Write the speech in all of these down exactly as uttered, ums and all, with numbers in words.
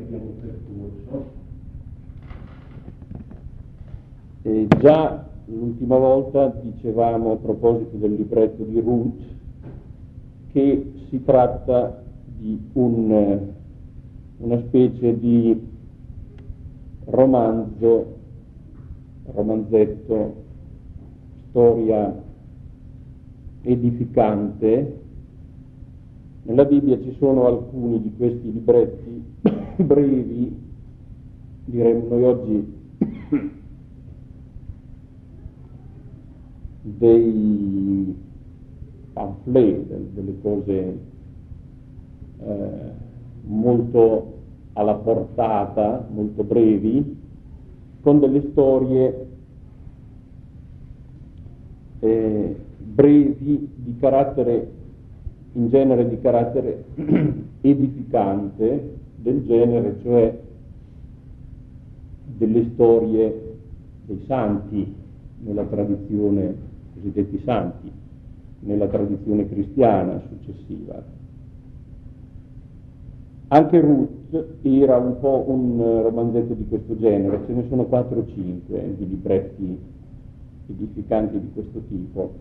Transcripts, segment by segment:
abbiamo percorso. E già l'ultima volta dicevamo a proposito del libretto di Ruth che si tratta di un, una specie di romanzo, romanzetto, storia edificante. Nella Bibbia ci sono alcuni di questi libretti brevi, diremmo noi oggi dei pamphlet, delle cose eh, molto alla portata, molto brevi, con delle storie eh, brevi di carattere, in genere di carattere edificante, del genere, cioè delle storie dei santi nella tradizione, cosiddetti santi, nella tradizione cristiana successiva. Anche Ruth era un po' un romanzetto di questo genere, ce ne sono quattro o cinque di libretti edificanti di questo tipo.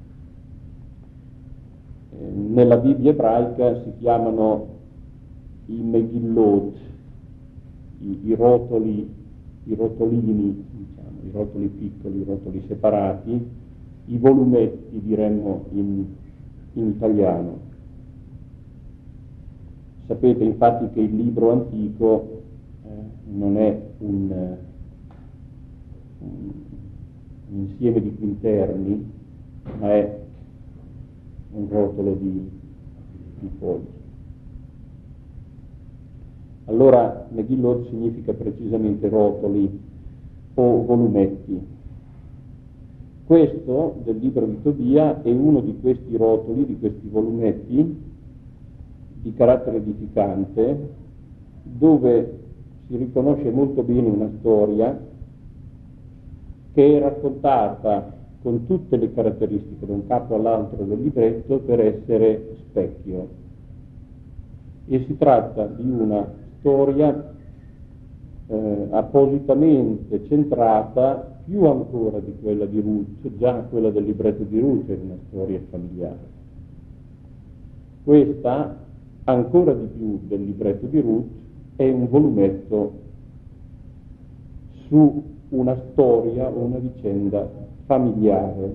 Eh, nella Bibbia ebraica si chiamano i Megillot, i, i rotoli, i rotolini, diciamo, i rotoli piccoli, i rotoli separati, i volumetti diremmo in, in italiano. Sapete infatti che il libro antico eh, non è un, un, un insieme di quinterni, ma è un rotolo di, di fogli. Allora Megillot significa precisamente rotoli o volumetti. Questo del libro di Tobia è uno di questi rotoli, di questi volumetti di carattere edificante, dove si riconosce molto bene una storia che è raccontata con tutte le caratteristiche da un capo all'altro del libretto per essere specchio. E si tratta di una storia eh, appositamente centrata, più ancora di quella di Ruth. Già quella del libretto di Ruth è una storia familiare. Questa, ancora di più del libretto di Ruth, è un volumetto su una storia o una vicenda familiare.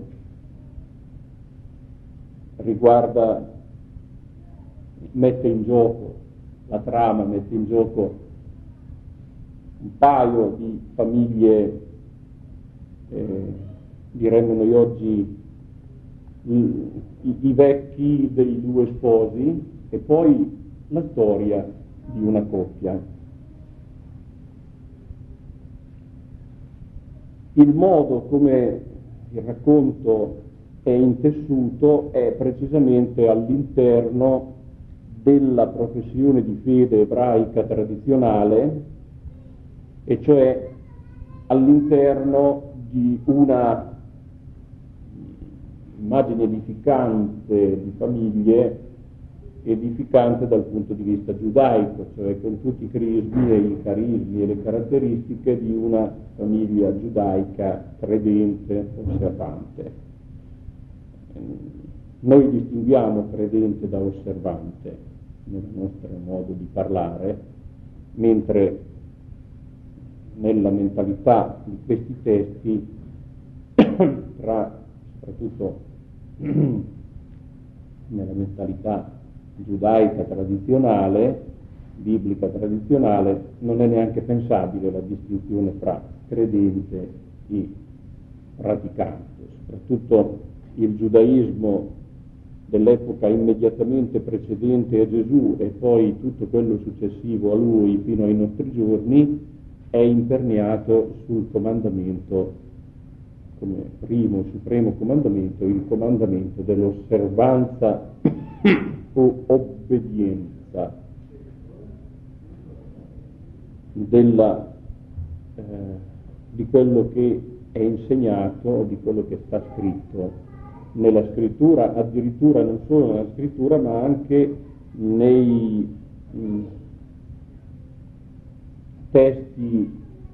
Riguarda, mette in gioco, la trama mette in gioco un paio di famiglie, eh, diremmo noi oggi i, i, i vecchi dei due sposi, e poi la storia di una coppia. Il modo come il racconto è intessuto è precisamente all'interno della professione di fede ebraica tradizionale, e cioè all'interno di una immagine edificante di famiglie, edificante dal punto di vista giudaico, cioè con tutti i crismi e i carismi e le caratteristiche di una famiglia giudaica credente, osservante. Noi distinguiamo credente da osservante nel nostro modo di parlare, mentre nella mentalità di questi testi, tra, soprattutto nella mentalità giudaica tradizionale, biblica tradizionale, non è neanche pensabile la distinzione fra credente e praticante. Soprattutto il giudaismo dell'epoca immediatamente precedente a Gesù e poi tutto quello successivo a lui fino ai nostri giorni è imperniato sul comandamento, come primo supremo comandamento, il comandamento dell'osservanza o obbedienza della, eh, di quello che è insegnato o di quello che sta scritto nella scrittura, addirittura non solo nella scrittura ma anche nei, mh, testi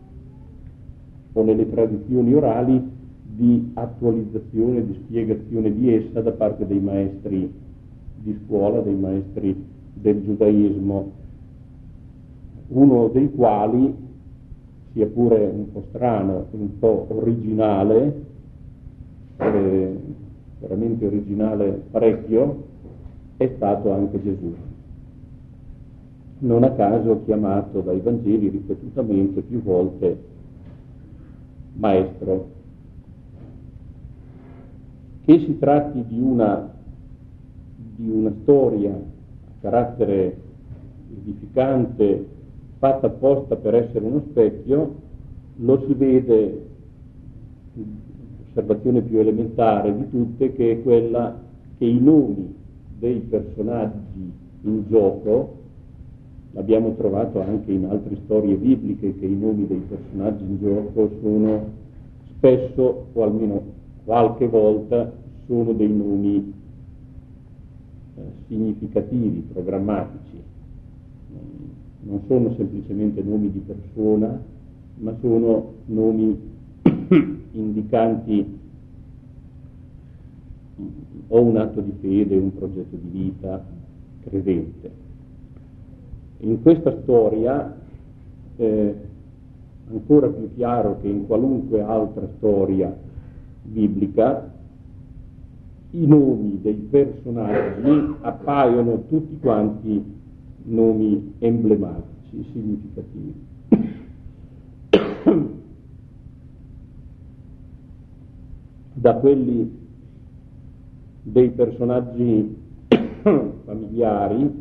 o nelle tradizioni orali di attualizzazione, di spiegazione di essa da parte dei maestri di scuola, dei maestri del giudaismo, uno dei quali, sia pure un po' strano, un po' originale, eh, veramente originale parecchio, è stato anche Gesù. Non a caso chiamato dai Vangeli ripetutamente più volte maestro. Che si tratti di una, di una storia a carattere edificante, fatta apposta per essere uno specchio, lo si vede, l'osservazione più elementare di tutte, che è quella che i nomi dei personaggi in gioco, l'abbiamo trovato anche in altre storie bibliche, che i nomi dei personaggi in gioco sono spesso, o almeno qualche volta, sono dei nomi eh, significativi, programmatici. Non sono semplicemente nomi di persona, ma sono nomi indicanti o un atto di fede, un progetto di vita credente. In questa storia, eh, ancora più chiaro che in qualunque altra storia biblica, i nomi dei personaggi appaiono tutti quanti nomi emblematici, significativi. Da quelli dei personaggi familiari,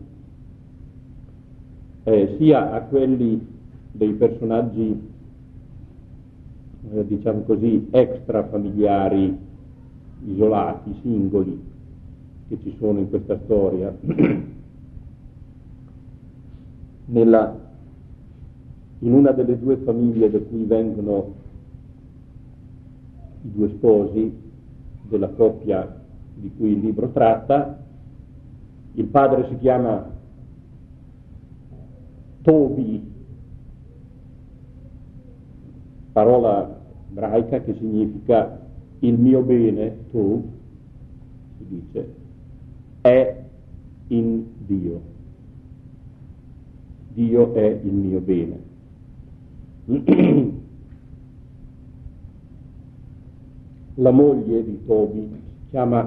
eh, sia a quelli dei personaggi, eh, diciamo così, extrafamiliari, isolati, singoli, che ci sono in questa storia. Nella, in una delle due famiglie da cui vengono i due sposi della coppia di cui il libro tratta, il padre si chiama Tobi, parola ebraica che significa il mio bene, Tov, si dice, è in Dio. Dio è il mio bene. La moglie di Tobi si chiama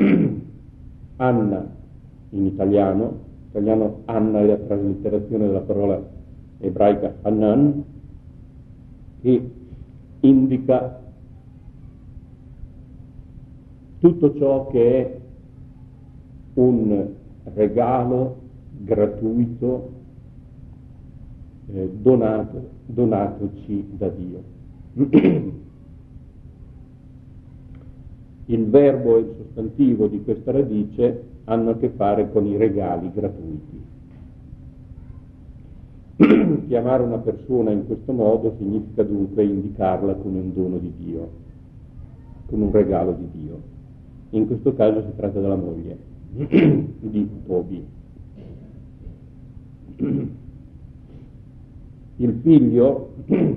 Anna in italiano, in italiano Anna è la traslitterazione della parola ebraica Hanan, che indica tutto ciò che è un regalo gratuito eh, donato, donatoci da Dio. Il verbo e il sostantivo di questa radice hanno a che fare con i regali gratuiti. Chiamare una persona in questo modo significa dunque indicarla come un dono di Dio, come un regalo di Dio. In questo caso si tratta della moglie di Tobi. Il figlio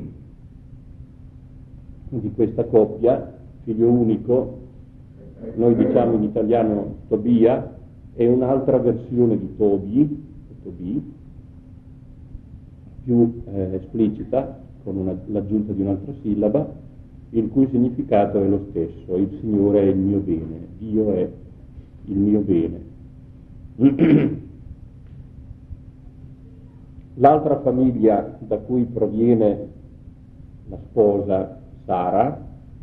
di questa coppia, figlio unico, noi diciamo in italiano Tobia, è un'altra versione di Tobi, Tobi più eh, esplicita, con una, l'aggiunta di un'altra sillaba, il cui significato è lo stesso: il Signore è il mio bene, Dio è il mio bene. L'altra famiglia da cui proviene la sposa Sara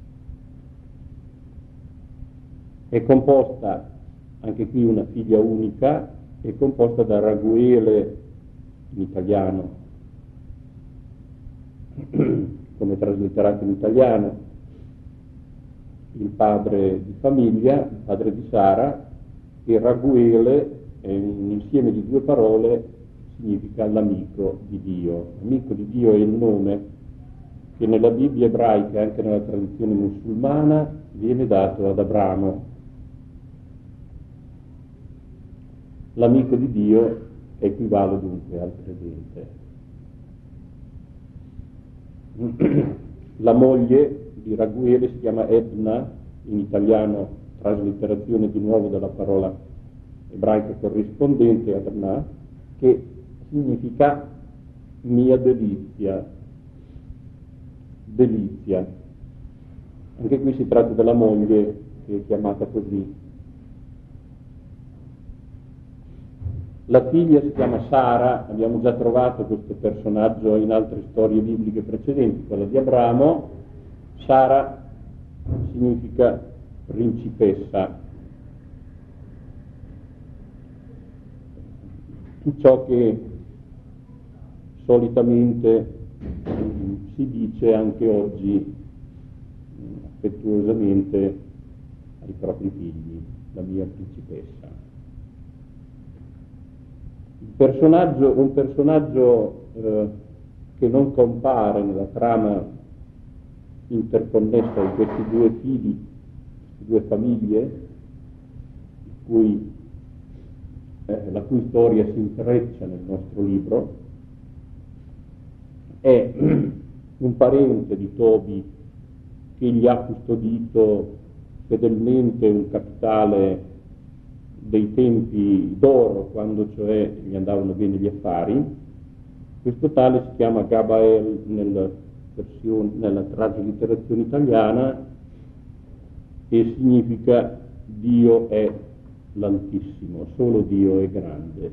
è composta, anche qui una figlia unica, è composta da Raguele in italiano, come traslitterato in italiano, il padre di famiglia, il padre di Sara, e Raguele è un insieme di due parole, significa l'amico di Dio. Amico di Dio è il nome che nella Bibbia ebraica e anche nella tradizione musulmana viene dato ad Abramo. L'amico di Dio equivale dunque al credente. La moglie di Raguele si chiama Edna, in italiano traslitterazione di nuovo della parola ebraica corrispondente, Adna, che significa mia delizia, delizia. Anche qui si tratta della moglie che è chiamata così. La figlia si chiama Sara, abbiamo già trovato questo personaggio in altre storie bibliche precedenti, quella di Abramo. Sara significa principessa. Tutto ciò che solitamente si dice anche oggi affettuosamente ai propri figli, la mia principessa. Il personaggio, un personaggio eh, che non compare nella trama interconnessa di questi due fili, queste due famiglie, cui, eh, la cui storia si intreccia nel nostro libro, è un parente di Tobi che gli ha custodito fedelmente un capitale dei tempi d'oro, quando cioè gli andavano bene gli affari. Questo tale si chiama Gabael nella, versione, nella traslitterazione italiana, e significa Dio è l'Altissimo, solo Dio è grande.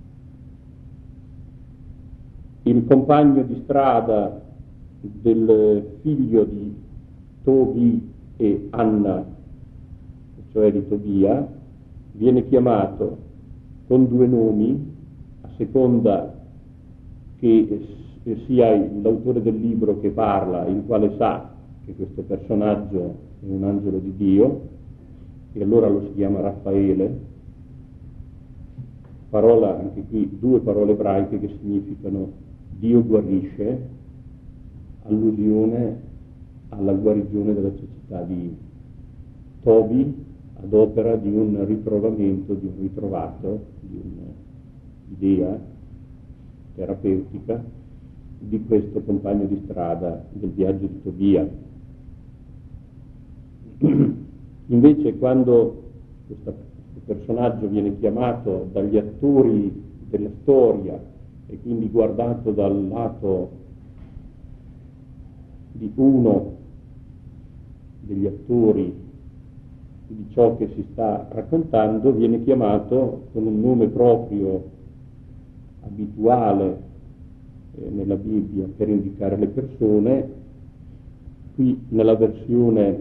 Il compagno di strada del figlio di Tobi e Anna, cioè di Tobia, viene chiamato con due nomi a seconda che sia l'autore del libro che parla, il quale sa che questo personaggio è un angelo di Dio, e allora lo si chiama Raffaele, parola, anche qui due parole ebraiche che significano Dio guarisce, allusione alla guarigione della cecità di Tobi, ad opera di un ritrovamento, di un ritrovato, di un'idea terapeutica di questo compagno di strada del viaggio di Tobia. Invece quando questo personaggio viene chiamato dagli attori della storia e quindi guardato dal lato di uno degli attori di ciò che si sta raccontando, viene chiamato con un nome proprio abituale eh, nella Bibbia per indicare le persone. Qui nella versione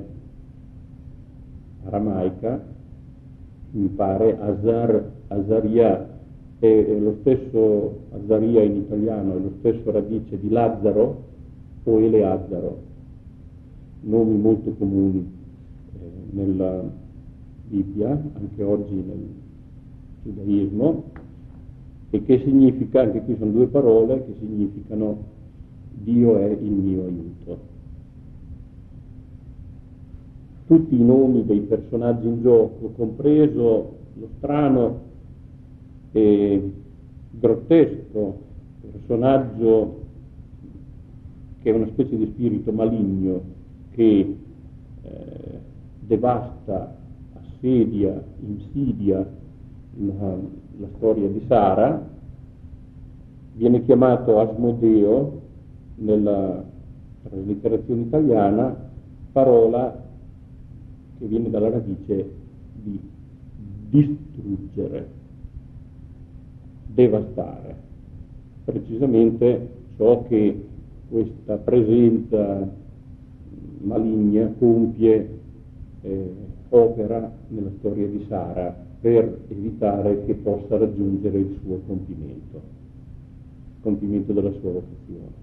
aramaica mi pare Azar, Azaria, è, è lo stesso Azaria in italiano, è lo stesso radice di Lazzaro o Eleazzaro, nomi molto comuni nella Bibbia, anche oggi nel giudaismo, e che significa, anche qui sono due parole che significano Dio è il mio aiuto. Tutti i nomi dei personaggi in gioco, compreso lo strano e grottesco personaggio che è una specie di spirito maligno che eh, devasta, assedia, insidia la, la storia di Sara, viene chiamato Asmodeo nella traslitterazione italiana, parola che viene dalla radice di distruggere, devastare. Precisamente ciò che questa presenza maligna compie, eh, opera nella storia di Sara per evitare che possa raggiungere il suo compimento, il compimento della sua vocazione.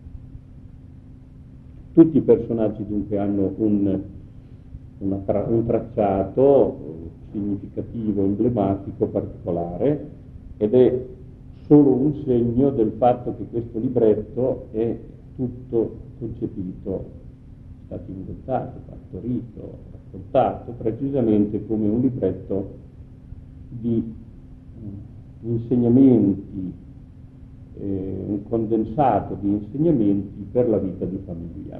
Tutti i personaggi dunque hanno un, una tra, un tracciato significativo, emblematico, particolare, ed è solo un segno del fatto che questo libretto è tutto concepito, è stato inventato, partorito, raccontato precisamente come un libretto di insegnamenti, eh, un condensato di insegnamenti per la vita di famiglia.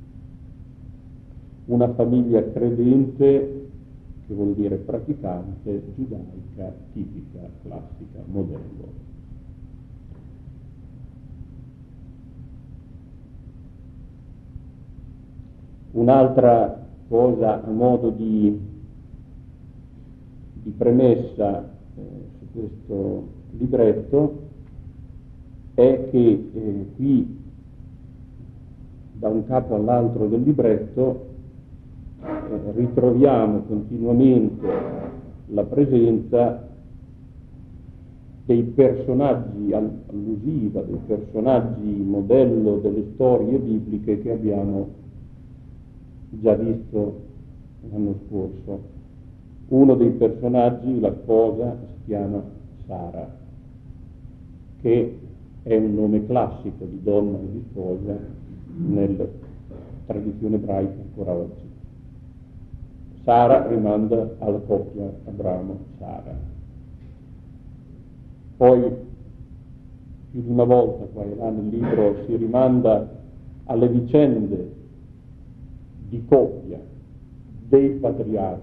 Una famiglia credente, che vuol dire praticante, giudaica, tipica, classica, modello. Un'altra cosa a modo di, di premessa eh, su questo libretto è che eh, qui da un capo all'altro del libretto eh, ritroviamo continuamente la presenza dei personaggi allusiva, dei personaggi modello delle storie bibliche che abbiamo già visto l'anno scorso. Uno dei personaggi, la sposa, si chiama Sara, che è un nome classico di donna e di sposa nella tradizione ebraica ancora oggi. Sara rimanda alla coppia Abramo-Sara. Poi più di una volta qua e là nel libro si rimanda alle vicende di coppia dei patriarchi,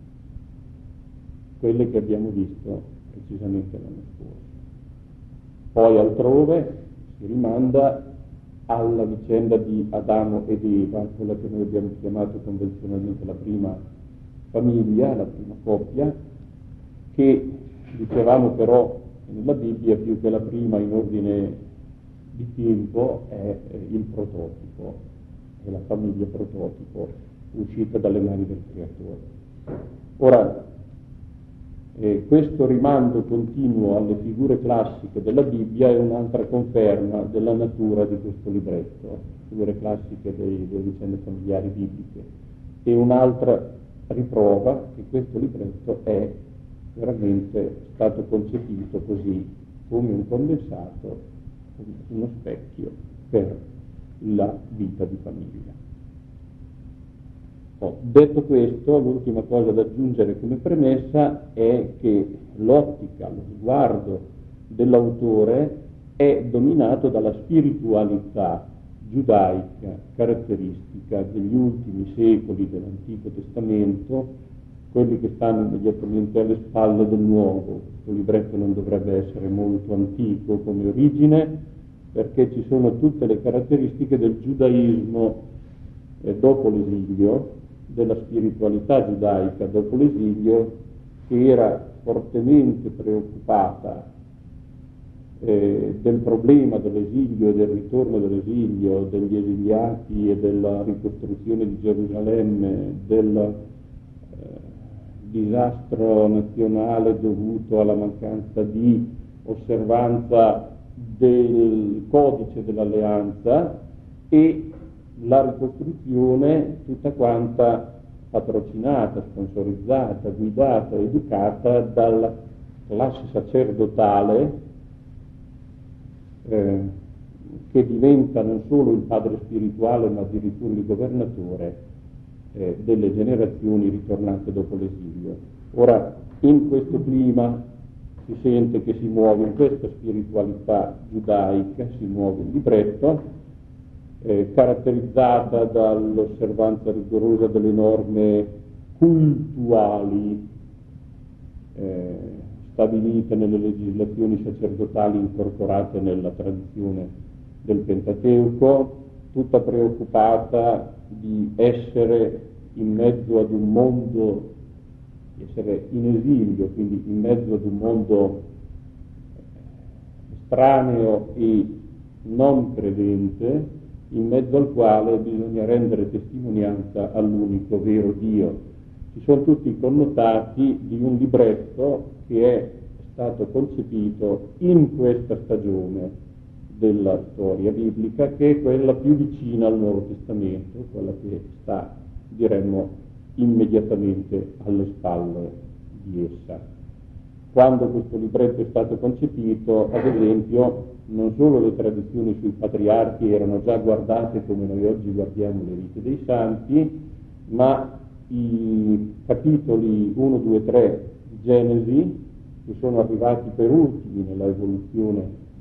quelle che abbiamo visto precisamente l'anno scorso. Poi altrove si rimanda alla vicenda di Adamo ed Eva, quella che noi abbiamo chiamato convenzionalmente la prima famiglia, la prima coppia, che dicevamo però nella Bibbia più che la prima in ordine di tempo è il prototipo, è la famiglia prototipo uscita dalle mani del creatore. Ora, eh, questo rimando continuo alle figure classiche della Bibbia è un'altra conferma della natura di questo libretto, figure classiche dei, delle vicende familiari bibliche, e un'altra riprova che questo libretto è veramente stato concepito così, come un condensato, uno specchio per la vita di famiglia. Oh, detto questo, l'ultima cosa da aggiungere come premessa è che l'ottica, lo sguardo dell'autore è dominato dalla spiritualità giudaica caratteristica degli ultimi secoli dell'Antico Testamento, quelli che stanno immediatamente alle spalle del Nuovo. Questo libretto non dovrebbe essere molto antico come origine, perché ci sono tutte le caratteristiche del giudaismo eh, dopo l'esilio, della spiritualità giudaica dopo l'esilio, che era fortemente preoccupata eh, del problema dell'esilio e del ritorno dell'esilio, degli esiliati e della ricostruzione di Gerusalemme, del eh, disastro nazionale dovuto alla mancanza di osservanza del codice dell'alleanza, e la ricostruzione tutta quanta patrocinata, sponsorizzata, guidata, educata dalla classe sacerdotale eh, che diventa non solo il padre spirituale ma addirittura il governatore eh, delle generazioni ritornate dopo l'esilio. Ora, in questo clima si sente che si muove in questa spiritualità giudaica, si muove il libretto, eh, caratterizzata dall'osservanza rigorosa delle norme cultuali eh, stabilite nelle legislazioni sacerdotali incorporate nella tradizione del Pentateuco, tutta preoccupata di essere in mezzo ad un mondo, di essere in esilio, quindi in mezzo ad un mondo estraneo e non credente, in mezzo al quale bisogna rendere testimonianza all'unico vero Dio. Ci sono tutti i connotati di un libretto che è stato concepito in questa stagione della storia biblica, che è quella più vicina al Nuovo Testamento, quella che sta, diremmo, immediatamente alle spalle di essa. Quando questo libretto è stato concepito, ad esempio, non solo le tradizioni sui patriarchi erano già guardate come noi oggi guardiamo le vite dei santi, ma i capitoli uno, due, tre di Genesi, che sono arrivati per ultimi nella evoluzione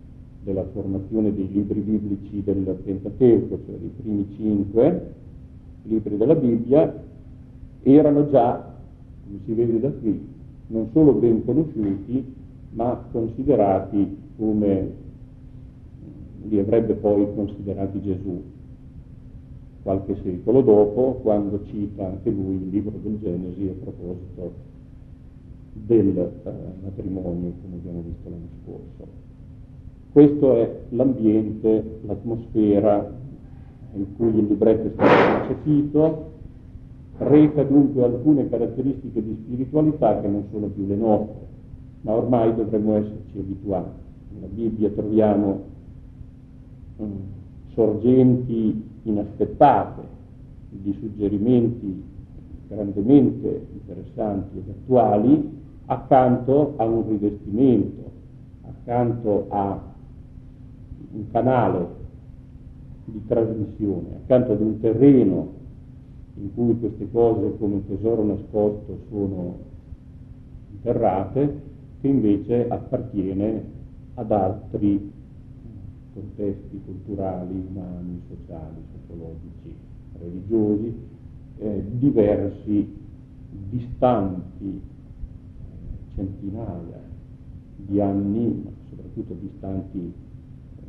della formazione dei libri biblici del Pentateuco, cioè dei primi cinque libri della Bibbia, erano già, come si vede da qui, non solo ben conosciuti, ma considerati come li avrebbe poi considerati Gesù qualche secolo dopo, quando cita anche lui il libro del Genesi a proposito del eh, matrimonio, come abbiamo visto l'anno scorso. Questo è l'ambiente, l'atmosfera in cui il libretto è stato concepito, reca dunque alcune caratteristiche di spiritualità che non sono più le nostre, ma ormai dovremmo esserci abituati. Nella Bibbia troviamo um, sorgenti inaspettate di suggerimenti grandemente interessanti ed attuali, accanto a un rivestimento, accanto a un canale di trasmissione, accanto ad un terreno in cui queste cose come tesoro nascosto sono interrate, che invece appartiene ad altri contesti culturali, umani, sociali, sociologici, religiosi, eh, diversi, distanti eh, centinaia di anni, ma soprattutto distanti eh,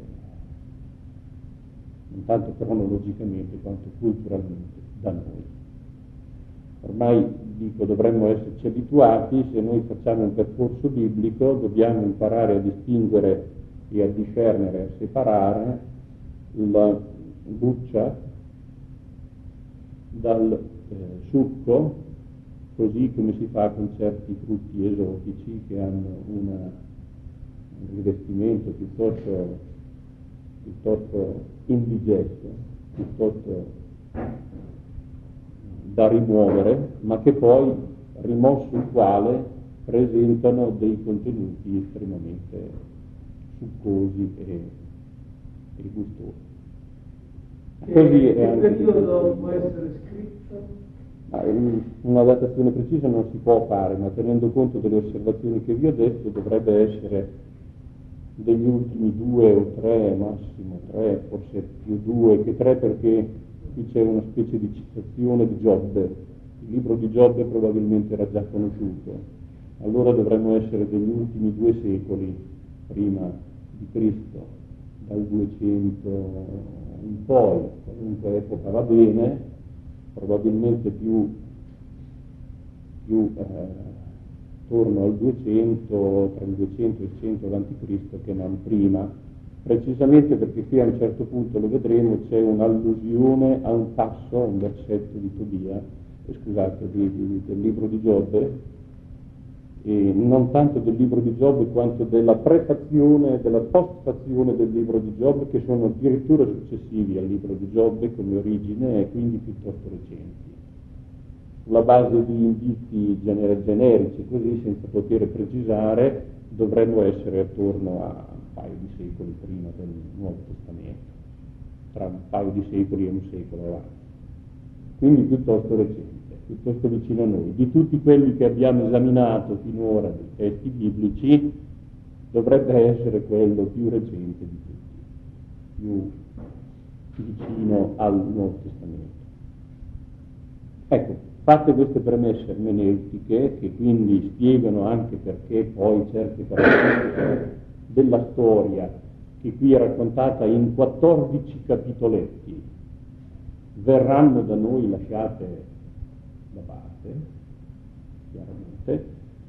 non tanto cronologicamente quanto culturalmente da noi. Ormai, dico, dovremmo esserci abituati. Se noi facciamo un percorso biblico dobbiamo imparare a distinguere e a discernere, a separare la buccia dal eh, succo, così come si fa con certi frutti esotici che hanno una, un rivestimento piuttosto, piuttosto indigesto, piuttosto da rimuovere, ma che poi, rimosso il quale, presentano dei contenuti estremamente succosi e, e gustosi. Così è anche che periodo può essere scritto? Ma una datazione precisa non si può fare, ma tenendo conto delle osservazioni che vi ho detto, dovrebbe essere degli ultimi due o tre, massimo tre, forse più due che tre, perché qui c'è una specie di citazione di Giobbe. Il libro di Giobbe probabilmente era già conosciuto, allora dovremmo essere degli ultimi due secoli prima di Cristo, dal duecento in poi, qualunque epoca va bene, probabilmente più, più eh, attorno al duecento, tra il duecento e il cento avanti Cristo che non prima, precisamente perché qui a un certo punto lo vedremo, c'è un'allusione a un passo, un versetto di Tobia, eh, scusate, di, di, del libro di Giobbe, e non tanto del libro di Giobbe quanto della prefazione e della postfazione del libro di Giobbe, che sono addirittura successivi al libro di Giobbe come origine e quindi piuttosto recenti. Sulla base di indizi gener- generici, così senza poter precisare, dovremmo essere attorno a un paio di secoli prima del Nuovo Testamento, tra un paio di secoli e un secolo avanti, quindi piuttosto recente, piuttosto vicino a noi. Di tutti quelli che abbiamo esaminato finora dei testi biblici, dovrebbe essere quello più recente di tutti, più vicino al Nuovo Testamento. Ecco, fatte queste premesse ermeneutiche, che quindi spiegano anche perché poi certe caratteristiche della storia, che qui è raccontata in quattordici capitoletti, verranno da noi lasciate da parte, chiaramente.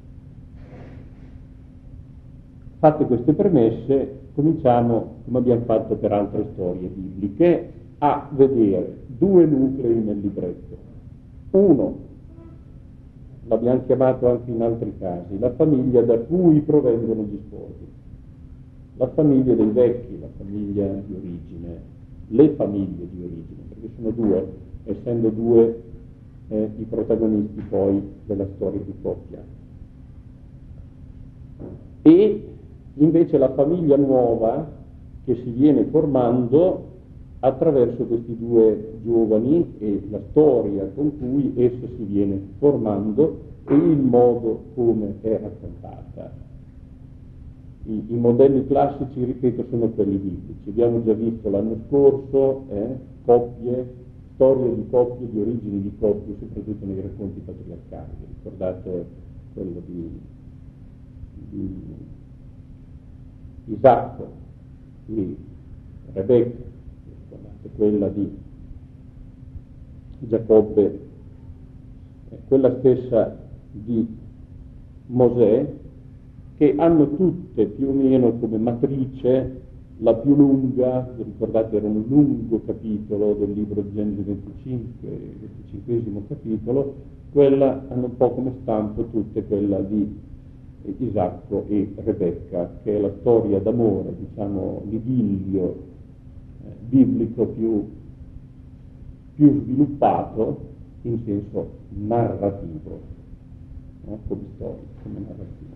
Fatte queste premesse, cominciamo, come abbiamo fatto per altre storie bibliche, a vedere due nuclei nel libretto. Uno, l'abbiamo chiamato anche in altri casi, la famiglia da cui provengono gli sposi, la famiglia dei vecchi, la famiglia di origine, le famiglie di origine, perché sono due, essendo due eh, i protagonisti poi della storia di coppia. E invece la famiglia nuova che si viene formando attraverso questi due giovani e la storia con cui essa si viene formando e il modo come è raccontata. I, i modelli classici, ripeto, sono quelli biblici. Abbiamo già visto l'anno scorso eh, coppie, storie di coppie, di origini di coppie, soprattutto nei racconti patriarcali. Ricordate quello di, di Isacco, di Rebecca, ricordate quella di Giacobbe, eh, quella stessa di Mosè, che hanno tutte più o meno come matrice la più lunga, ricordate era un lungo capitolo del libro di Genesi venticinque, venticinquesimo capitolo, quella hanno un po' come stampo tutte quella di Isacco e Rebecca, che è la storia d'amore, diciamo l'idillio eh, biblico più, più sviluppato in senso narrativo, no? Come storia, come narrativo.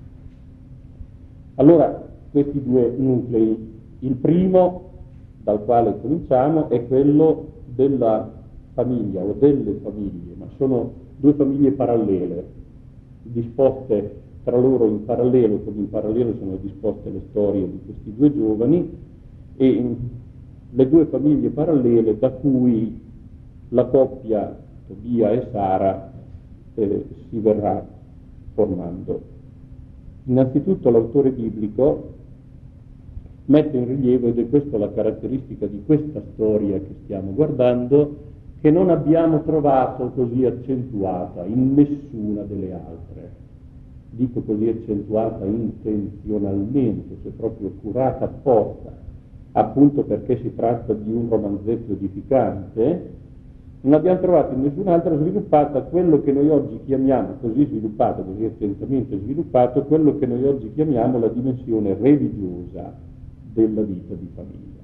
Allora, questi due nuclei, il primo dal quale cominciamo è quello della famiglia o delle famiglie, ma sono due famiglie parallele, disposte tra loro in parallelo, come in parallelo sono disposte le storie di questi due giovani, e le due famiglie parallele da cui la coppia Tobia e Sara eh, si verrà formando. Innanzitutto l'autore biblico mette in rilievo, ed è questa la caratteristica di questa storia che stiamo guardando, che non abbiamo trovato così accentuata in nessuna delle altre. Dico così accentuata intenzionalmente, cioè proprio curata apposta, appunto perché si tratta di un romanzetto edificante. Non abbiamo trovato in nessun'altra sviluppata quello che noi oggi chiamiamo, così sviluppato, così attentamente sviluppato, quello che noi oggi chiamiamo la dimensione religiosa della vita di famiglia.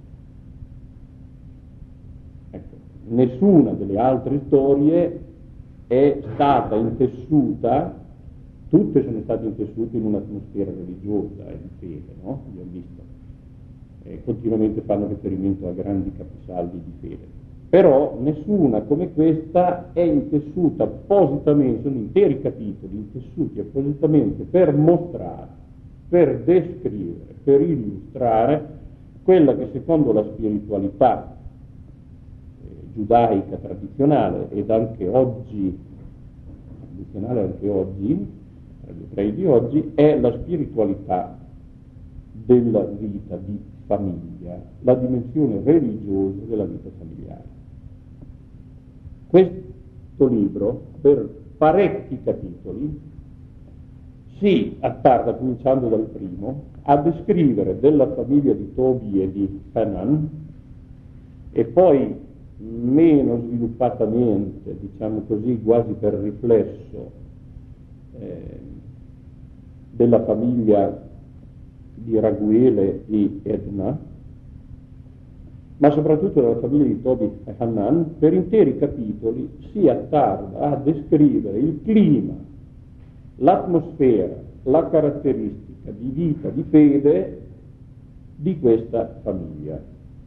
Ecco, nessuna delle altre storie è stata intessuta, tutte sono state intessute in un'atmosfera religiosa e di fede, no? Abbiamo visto. E continuamente fanno riferimento a grandi capisaldi di fede. Però nessuna come questa è intessuta appositamente, sono interi capitoli intessuti appositamente per mostrare, per descrivere, per illustrare quella che secondo la spiritualità eh, giudaica tradizionale ed anche oggi, tradizionale anche oggi, tra gli ebrei di oggi, è la spiritualità della vita di famiglia, la dimensione religiosa della vita familiare. Questo libro, per parecchi capitoli, si attarda, cominciando dal primo, a descrivere della famiglia di Tobi e di Hanan, e poi meno sviluppatamente, diciamo così, quasi per riflesso, eh, della famiglia di Raguele e Edna, ma soprattutto della famiglia di Tobi e Hanan, per interi capitoli si attarda a descrivere il clima, l'atmosfera, la caratteristica di vita, di fede di questa famiglia.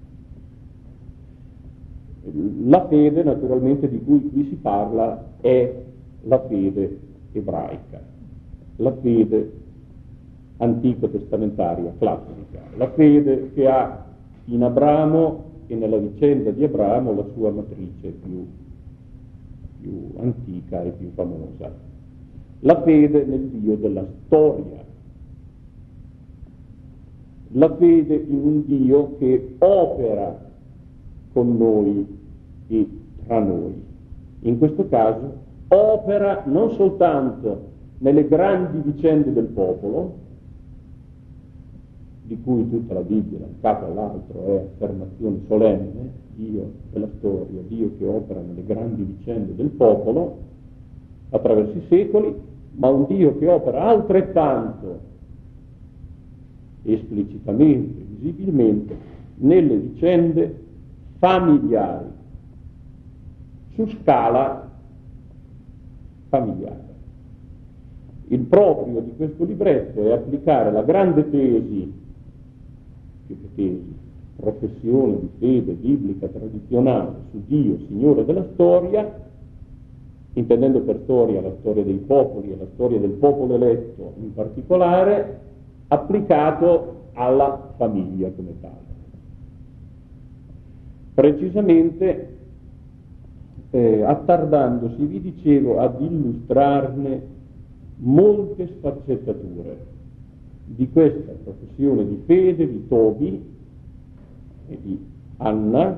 La fede, naturalmente, di cui qui si parla è la fede ebraica, la fede antico testamentaria, classica, la fede che ha in Abramo e nella vicenda di Abramo la sua matrice più, più antica e più famosa. La fede nel Dio della storia, la fede in un Dio che opera con noi e tra noi. In questo caso opera non soltanto nelle grandi vicende del popolo, di cui tutta la Bibbia, da un capo all'altro, è affermazione solenne, Dio della storia, Dio che opera nelle grandi vicende del popolo attraverso i secoli, ma un Dio che opera altrettanto esplicitamente, visibilmente, nelle vicende familiari, su scala familiare. Il proprio di questo libretto è applicare la grande tesi, più che tesi, professione di fede biblica tradizionale su Dio, Signore della storia, intendendo per storia la storia dei popoli e la storia del popolo eletto in particolare, applicato alla famiglia come tale. Precisamente eh, attardandosi, vi dicevo, ad illustrarne molte sfaccettature di questa professione di fede di Tobi e di Anna,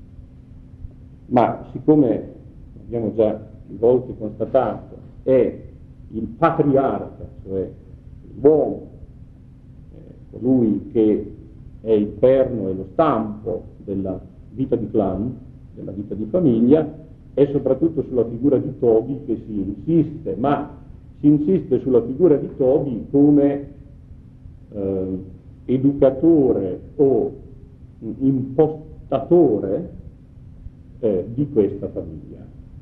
ma siccome abbiamo già più volte constatato è il patriarca, cioè l'uomo, eh, colui che è il perno e lo stampo della vita di clan, della vita di famiglia, è soprattutto sulla figura di Tobi che si insiste, ma si insiste sulla figura di Tobi come eh, educatore o impostatore eh, di questa famiglia.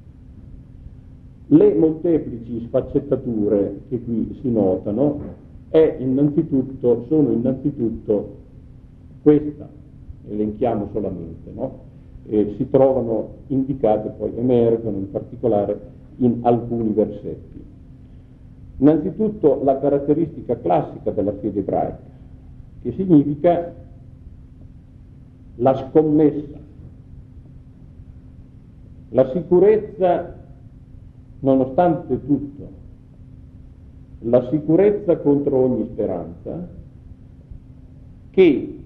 Le molteplici sfaccettature che qui si notano è innanzitutto, sono innanzitutto questa, elenchiamo solamente, no? E si trovano indicate, poi emergono in particolare in alcuni versetti. Innanzitutto la caratteristica classica della fede ebraica, che significa la scommessa, la sicurezza nonostante tutto, la sicurezza contro ogni speranza che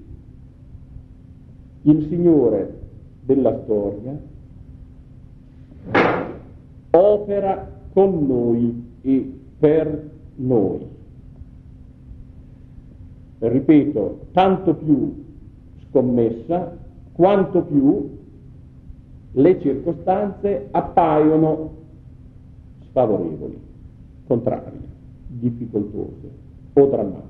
il Signore della storia opera con noi e per noi. Ripeto, tanto più scommessa quanto più le circostanze appaiono sfavorevoli, contrarie, difficoltose o drammatiche.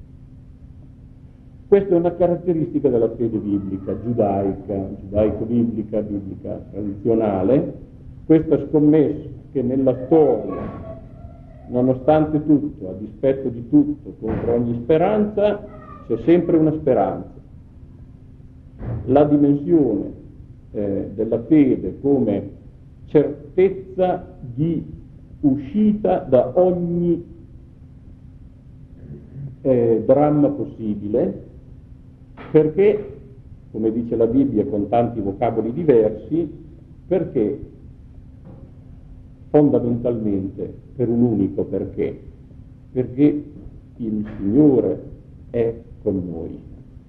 Questa è una caratteristica della fede biblica, giudaica, giudaico-biblica, biblica tradizionale, questa scommessa che nella storia, nonostante tutto, a dispetto di tutto, contro ogni speranza, c'è sempre una speranza. La dimensione eh, della fede come certezza di uscita da ogni eh, dramma possibile, perché, come dice la Bibbia con tanti vocaboli diversi, perché fondamentalmente per un unico perché, perché il Signore è con noi.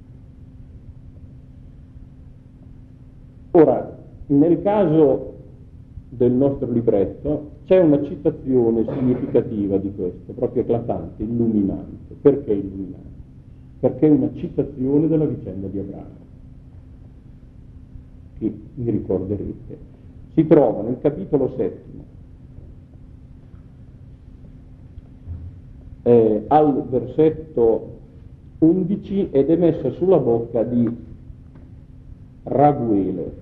Ora, nel caso del nostro libretto c'è una citazione significativa di questo, proprio eclatante, illuminante. Perché illuminante? Perché è una citazione della vicenda di Abramo, che vi ricorderete. Si trova nel capitolo settimo, eh, al versetto undici, ed è messa sulla bocca di Raguele.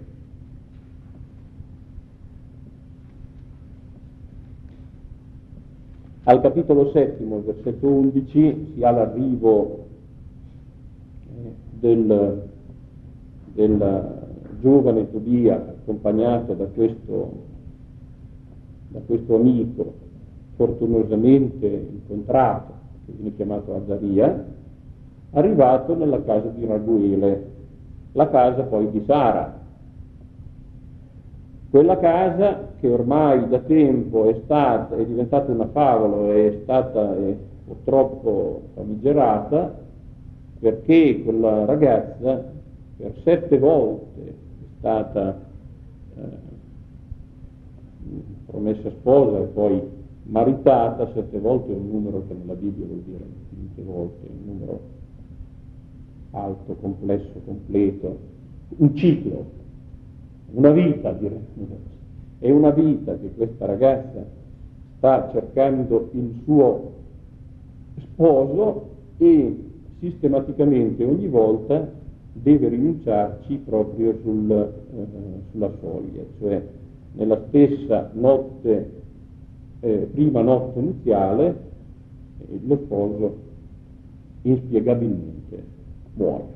Al capitolo settimo, versetto undici, si ha l'arrivo eh, del, del giovane Tobia accompagnato da questo, da questo amico fortunosamente incontrato, che viene chiamato Azaria, arrivato nella casa di Raguele, la casa poi di Sara. Quella casa che ormai da tempo è stata, è diventata una favola, è stata è, purtroppo famigerata, perché quella ragazza per sette volte è stata eh, promessa sposa e poi maritata. Sette volte è un numero che nella Bibbia vuol dire infinite volte, è un numero alto, complesso, completo, un ciclo, una vita, direi. È una vita che questa ragazza sta cercando il suo sposo e sistematicamente ogni volta deve rinunciarci proprio sul, eh, sulla soglia, cioè nella stessa notte, eh, prima notte nuziale, eh, lo sposo inspiegabilmente muore.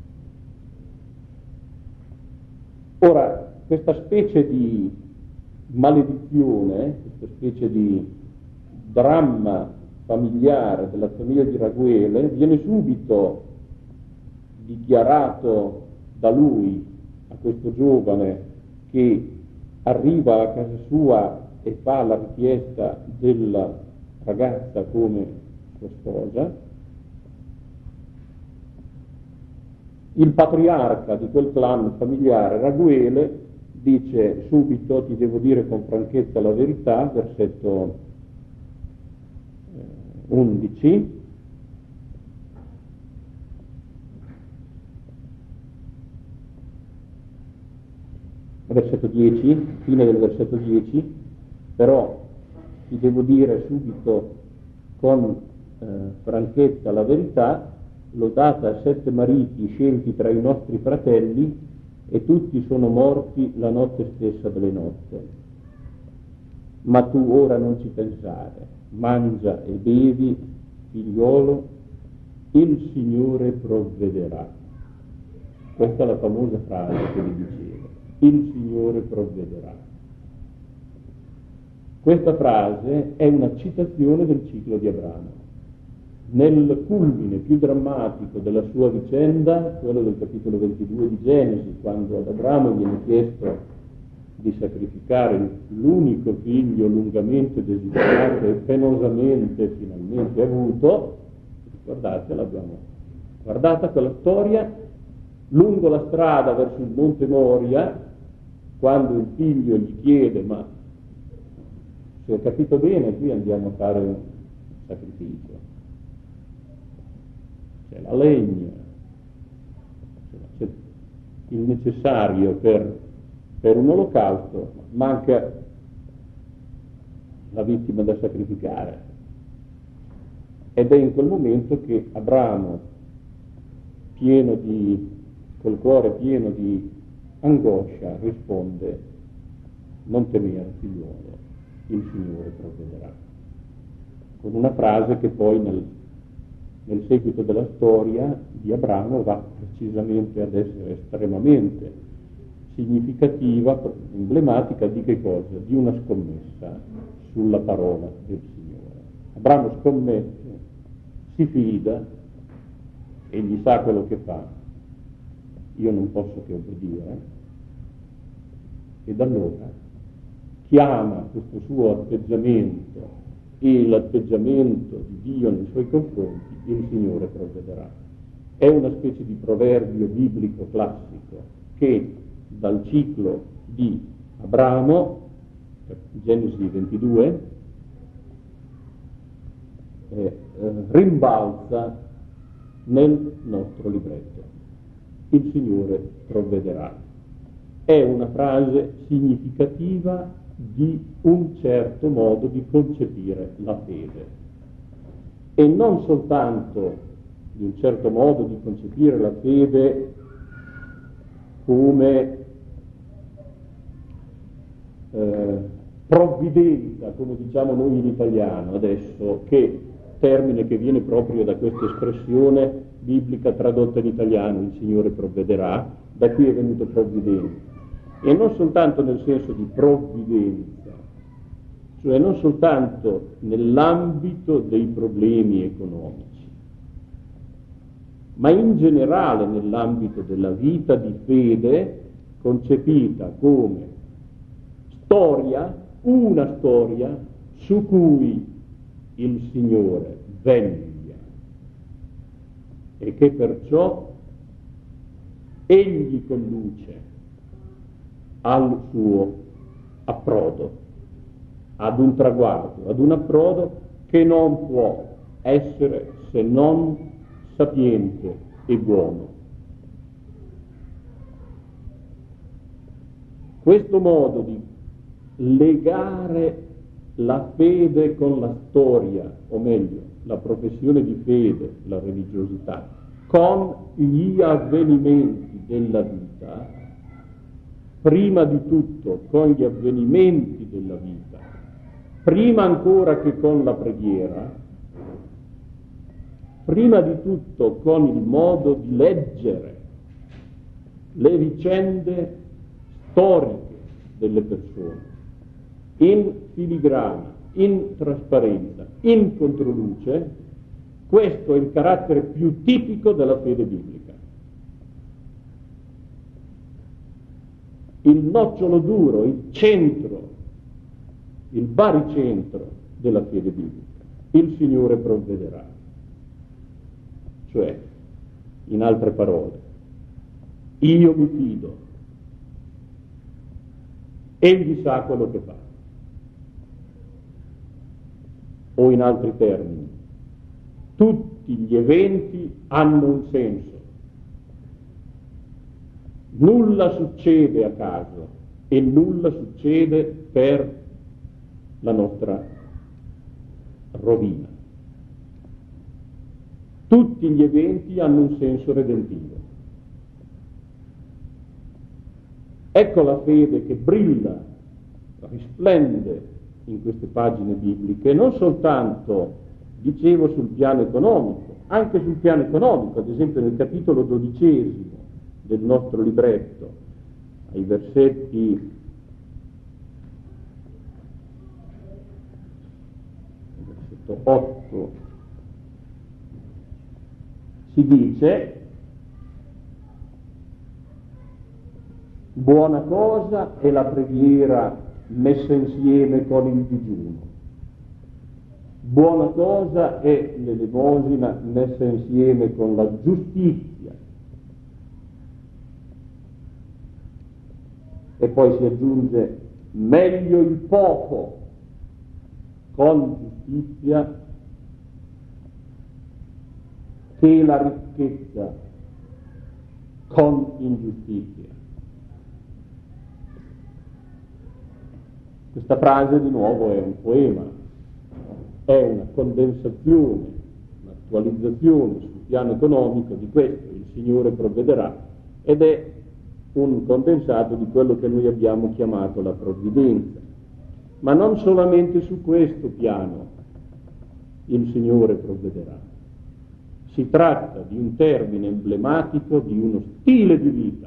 Ora, questa specie di maledizione, questa specie di dramma familiare della famiglia di Raghuele, viene subito dichiarato da lui a questo giovane che arriva a casa sua e fa la richiesta della ragazza come sua sposa. Il patriarca di quel clan familiare, Raghuele, dice subito: ti devo dire con franchezza la verità, versetto undici, versetto dieci, fine del versetto dieci, però ti devo dire subito con eh, franchezza la verità, l'ho data a sette mariti scelti tra i nostri fratelli e tutti sono morti la notte stessa delle notte. Ma tu ora non ci pensare, mangia e bevi, figliuolo, il Signore provvederà. Questa è la famosa frase che vi dicevo, il Signore provvederà. Questa frase è una citazione del ciclo di Abramo. Nel culmine più drammatico della sua vicenda, quello del capitolo ventidue di Genesi, quando ad Abramo viene chiesto di sacrificare l'unico figlio lungamente desiderato e penosamente finalmente avuto, ricordate, l'abbiamo guardata quella storia, lungo la strada verso il Monte Moria, quando il figlio gli chiede: ma se ho capito bene, qui andiamo a fare un sacrificio, c'è la legna, c'è il necessario per, per un olocausto, manca la vittima da sacrificare. Ed è in quel momento che Abramo, pieno di, col cuore pieno di angoscia, risponde: non temere, figliuolo, il Signore provvederà. Con una frase che poi nel, nel seguito della storia di Abramo va precisamente ad essere estremamente significativa, emblematica di che cosa? Di una scommessa sulla parola del Signore. Abramo scommette, si fida, egli sa quello che fa, io non posso che obbedire, ed allora chiama questo suo atteggiamento e l'atteggiamento di Dio nei suoi confronti, il Signore provvederà. È una specie di proverbio biblico classico che dal ciclo di Abramo, Genesi ventidue, eh, eh, rimbalza nel nostro libretto. Il Signore provvederà. È una frase significativa di un certo modo di concepire la fede, e non soltanto di un certo modo di concepire la fede come eh, provvidenza, come diciamo noi in italiano adesso, che termine che viene proprio da questa espressione biblica tradotta in italiano, il Signore provvederà, da qui è venuto provvidenza. E non soltanto nel senso di provvidenza, cioè non soltanto nell'ambito dei problemi economici, ma in generale nell'ambito della vita di fede concepita come storia, una storia su cui il Signore veglia e che perciò Egli conduce al suo approdo, ad un traguardo, ad un approdo che non può essere se non sapiente e buono. Questo modo di legare la fede con la storia, o meglio, la professione di fede, la religiosità, con gli avvenimenti della vita, prima di tutto con gli avvenimenti della vita, prima ancora che con la preghiera, prima di tutto con il modo di leggere le vicende storiche delle persone, in filigrana, in trasparenza, in controluce. Questo è il carattere più tipico della fede biblica. Il nocciolo duro, il centro, il baricentro della fede biblica. Il Signore provvederà. Cioè, in altre parole, io mi fido, egli sa quello che fa. O in altri termini, tutti gli eventi hanno un senso. Nulla succede a caso e nulla succede per la nostra rovina. Tutti gli eventi hanno un senso redentivo. Ecco la fede che brilla, risplende in queste pagine bibliche, non soltanto, dicevo, sul piano economico, anche sul piano economico, ad esempio nel capitolo dodicesimo del nostro libretto, ai versetti versetto otto, si dice: buona cosa è la preghiera messa insieme con il digiuno, buona cosa è l'elemosina messa insieme con la giustizia. E poi si aggiunge: meglio il poco con giustizia che la ricchezza con ingiustizia. Questa frase di nuovo è un poema, è una condensazione, un'attualizzazione sul piano economico di questo: il Signore provvederà, ed è un condensato di quello che noi abbiamo chiamato la provvidenza. Ma non solamente su questo piano il Signore provvederà. Si tratta di un termine emblematico di uno stile di vita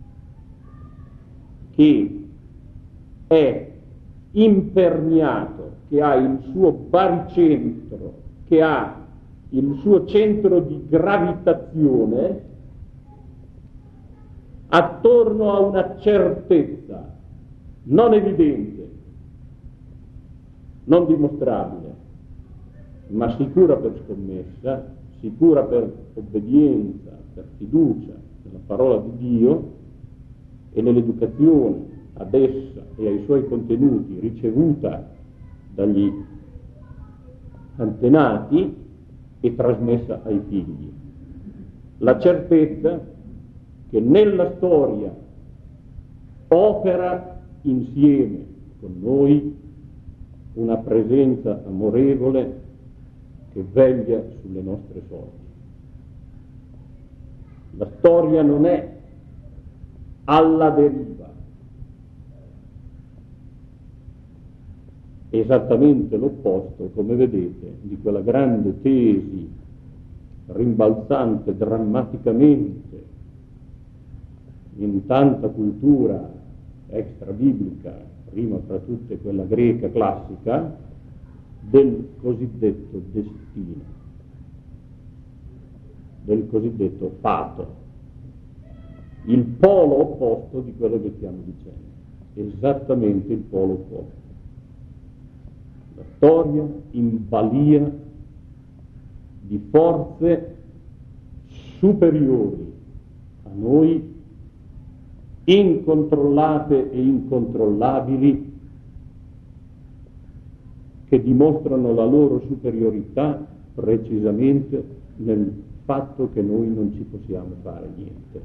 che è imperniato, che ha il suo baricentro, che ha il suo centro di gravitazione attorno a una certezza non evidente, non dimostrabile, ma sicura per scommessa, sicura per obbedienza, per fiducia nella parola di Dio e nell'educazione ad essa e ai suoi contenuti ricevuta dagli antenati e trasmessa ai figli. La certezza che nella storia opera insieme con noi una presenza amorevole che veglia sulle nostre sorti. La storia non è alla deriva, esattamente l'opposto, come vedete, di quella grande tesi rimbalzante drammaticamente in tanta cultura extra biblica, prima fra tutte quella greca classica, del cosiddetto destino, del cosiddetto fato, il polo opposto di quello che stiamo dicendo, esattamente il polo opposto. La storia in balia di forze superiori a noi, incontrollate e incontrollabili, che dimostrano la loro superiorità precisamente nel fatto che noi non ci possiamo fare niente.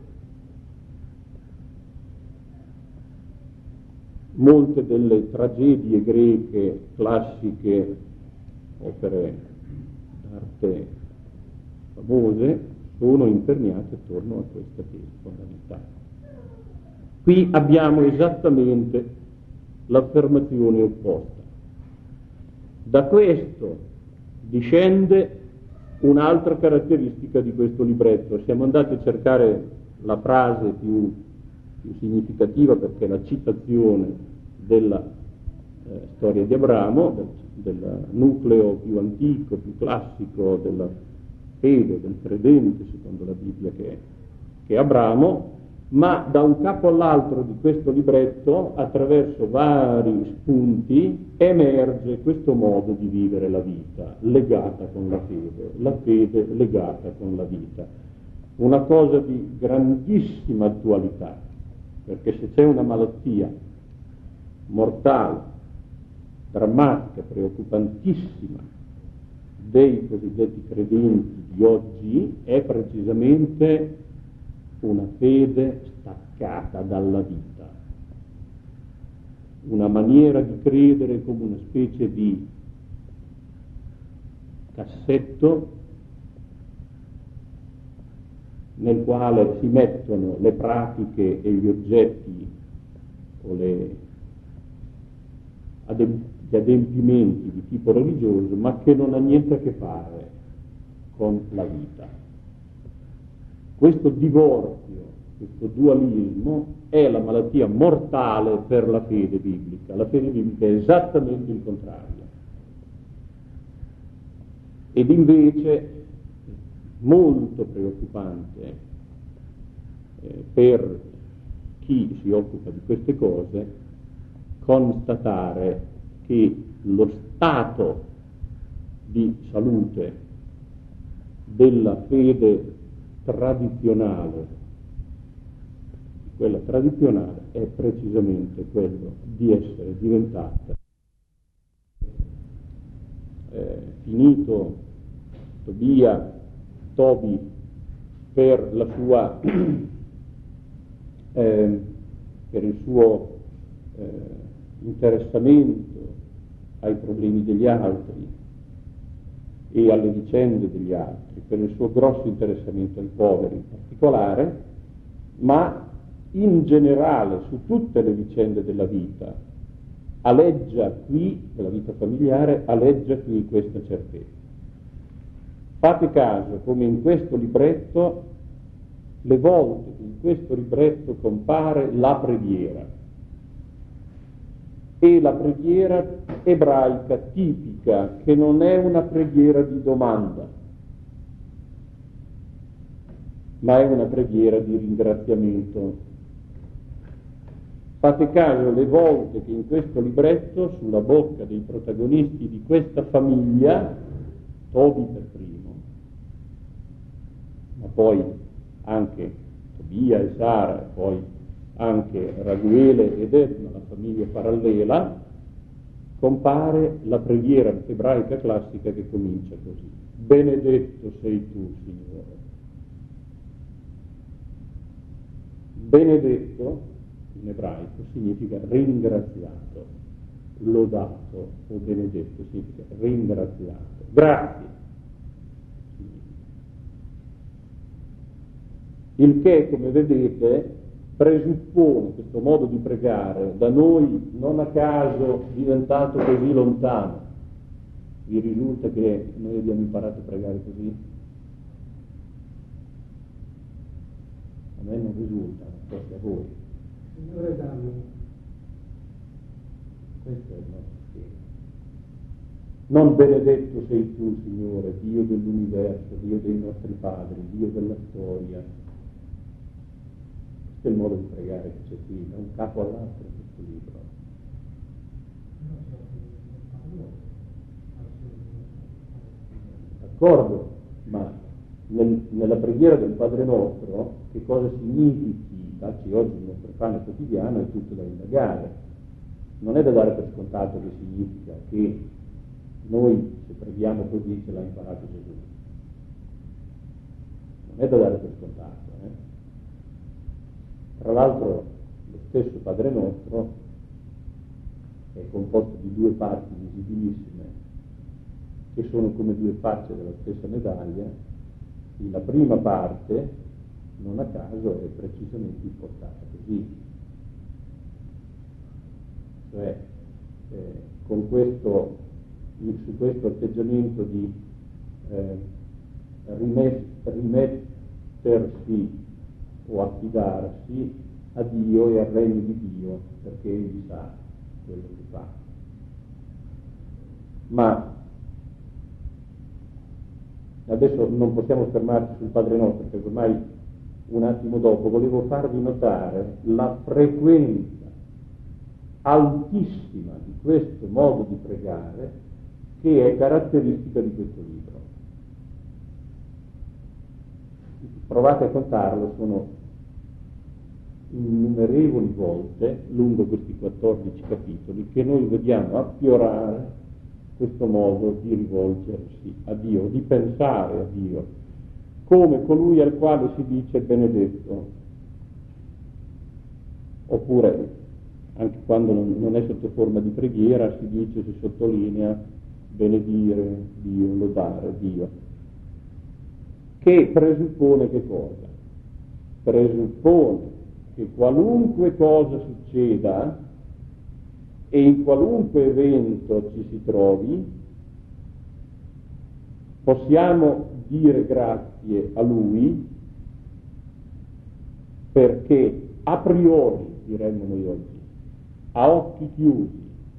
Molte delle tragedie greche classiche, opere d'arte famose, sono imperniate attorno a questa tesi fondamentale. Qui abbiamo esattamente l'affermazione opposta. Da questo discende un'altra caratteristica di questo libretto. Siamo andati a cercare la frase più, più significativa, perché la citazione della eh, storia di Abramo, del, del nucleo più antico, più classico della fede, del credente, secondo la Bibbia, che, che è Abramo, ma da un capo all'altro di questo libretto, attraverso vari spunti, emerge questo modo di vivere la vita, legata con la fede, la fede legata con la vita. Una cosa di grandissima attualità, perché se c'è una malattia mortale, drammatica, preoccupantissima dei cosiddetti credenti di oggi, è precisamente una fede staccata dalla vita, una maniera di credere come una specie di cassetto nel quale si mettono le pratiche e gli oggetti o le, gli adempimenti di tipo religioso, ma che non ha niente a che fare con la vita. Questo divorzio, questo dualismo è la malattia mortale per la fede biblica. La fede biblica è esattamente il contrario. Ed invece molto preoccupante eh, per chi si occupa di queste cose constatare che lo stato di salute della fede tradizionale, quella tradizionale è precisamente quello di essere diventata, eh, finito Tobia, Tobi per la sua eh, per il suo eh, interessamento ai problemi degli altri e alle vicende degli altri, per il suo grosso interessamento ai poveri in particolare, ma in generale su tutte le vicende della vita, aleggia qui, della vita familiare, aleggia qui questa certezza. Fate caso come in questo libretto, le volte che in questo libretto compare la preghiera, e la preghiera ebraica tipica, che non è una preghiera di domanda, ma è una preghiera di ringraziamento. Fate caso le volte che in questo libretto, sulla bocca dei protagonisti di questa famiglia, Tobi per primo, ma poi anche Tobia e Sara, e poi anche Raguele ed Edna, la famiglia parallela, compare la preghiera ebraica classica che comincia così: benedetto sei tu, Signore. Benedetto in ebraico significa ringraziato, lodato o benedetto significa ringraziato, grazie. Il che, come vedete, presuppone questo modo di pregare, da noi non a caso diventato così lontano. Vi risulta che noi abbiamo imparato a pregare così? A me non risulta, forse a voi. Signore, dammi. Questo è il nostro schema. Non benedetto sei tu, Signore, Dio dell'universo, Dio dei nostri padri, Dio della storia. Questo è il modo di pregare che c'è qui, da un capo all'altro in questo libro. D'accordo, ma nel, nella preghiera del Padre Nostro, che cosa significhi dacci oggi il nostro pane quotidiano, è tutto da indagare. Non è da dare per scontato che significa che noi, se preghiamo così, ce l'ha imparato Gesù. Non è da dare per scontato. Eh? Tra l'altro, lo stesso Padre Nostro è composto di due parti visibilissime, che sono come due facce della stessa medaglia. E la prima parte, non a caso, è precisamente impostata così. Cioè, eh, con questo, su questo atteggiamento di eh, rimet- rimettersi o affidarsi a Dio e al regno di Dio, perché Egli sa quello che fa. Ma adesso non possiamo fermarci sul Padre Nostro, perché ormai un attimo dopo volevo farvi notare la frequenza altissima di questo modo di pregare che è caratteristica di questo libro. Provate a contarlo, sono innumerevoli volte lungo questi quattordici capitoli che noi vediamo affiorare questo modo di rivolgersi a Dio, di pensare a Dio, come colui al quale si dice benedetto, oppure anche quando non, non è sotto forma di preghiera si dice, si sottolinea benedire Dio, lodare Dio, che presuppone che cosa? Presuppone che qualunque cosa succeda e in qualunque evento ci si trovi, possiamo dire grazie a Lui perché a priori, diremmo noi oggi, a occhi chiusi,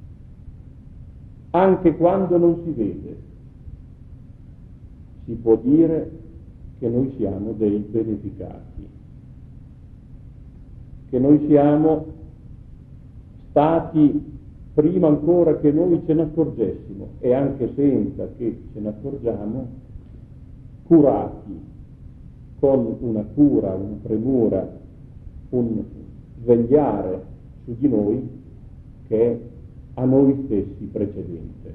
anche quando non si vede, si può dire che noi siamo dei beneficati, che noi siamo stati, prima ancora che noi ce ne accorgessimo, e anche senza che ce ne accorgiamo, curati con una cura, una premura, un vegliare su di noi che è a noi stessi precedente.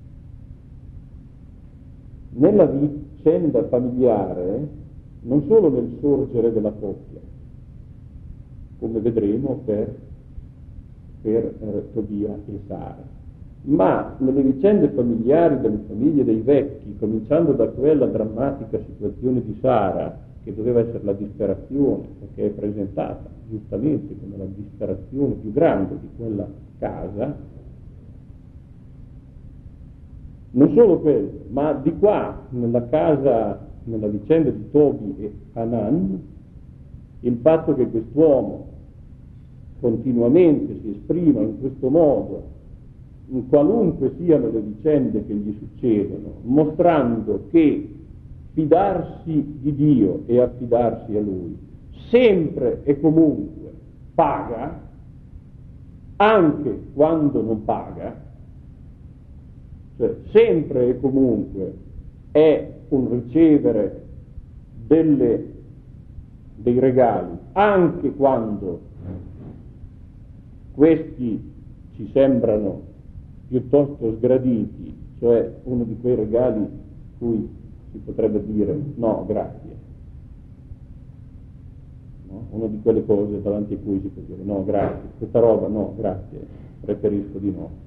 Nella vicenda familiare, non solo nel sorgere della coppia, come vedremo per, per eh, Tobia e Sara, ma nelle vicende familiari delle famiglie dei vecchi, cominciando da quella drammatica situazione di Sara, che doveva essere la disperazione, perché è presentata giustamente come la disperazione più grande di quella casa. Non solo quello, ma di qua, nella casa, nella vicenda di Tobi e Hanan, il fatto che quest'uomo continuamente si esprima in questo modo, in qualunque siano le vicende che gli succedono, mostrando che fidarsi di Dio e affidarsi a Lui sempre e comunque paga, anche quando non paga, cioè sempre e comunque è un ricevere delle, dei regali, anche quando questi ci sembrano piuttosto sgraditi, cioè uno di quei regali cui si potrebbe dire no, grazie, no? Una di quelle cose davanti a cui si può dire no, grazie, questa roba no, grazie, preferisco di no.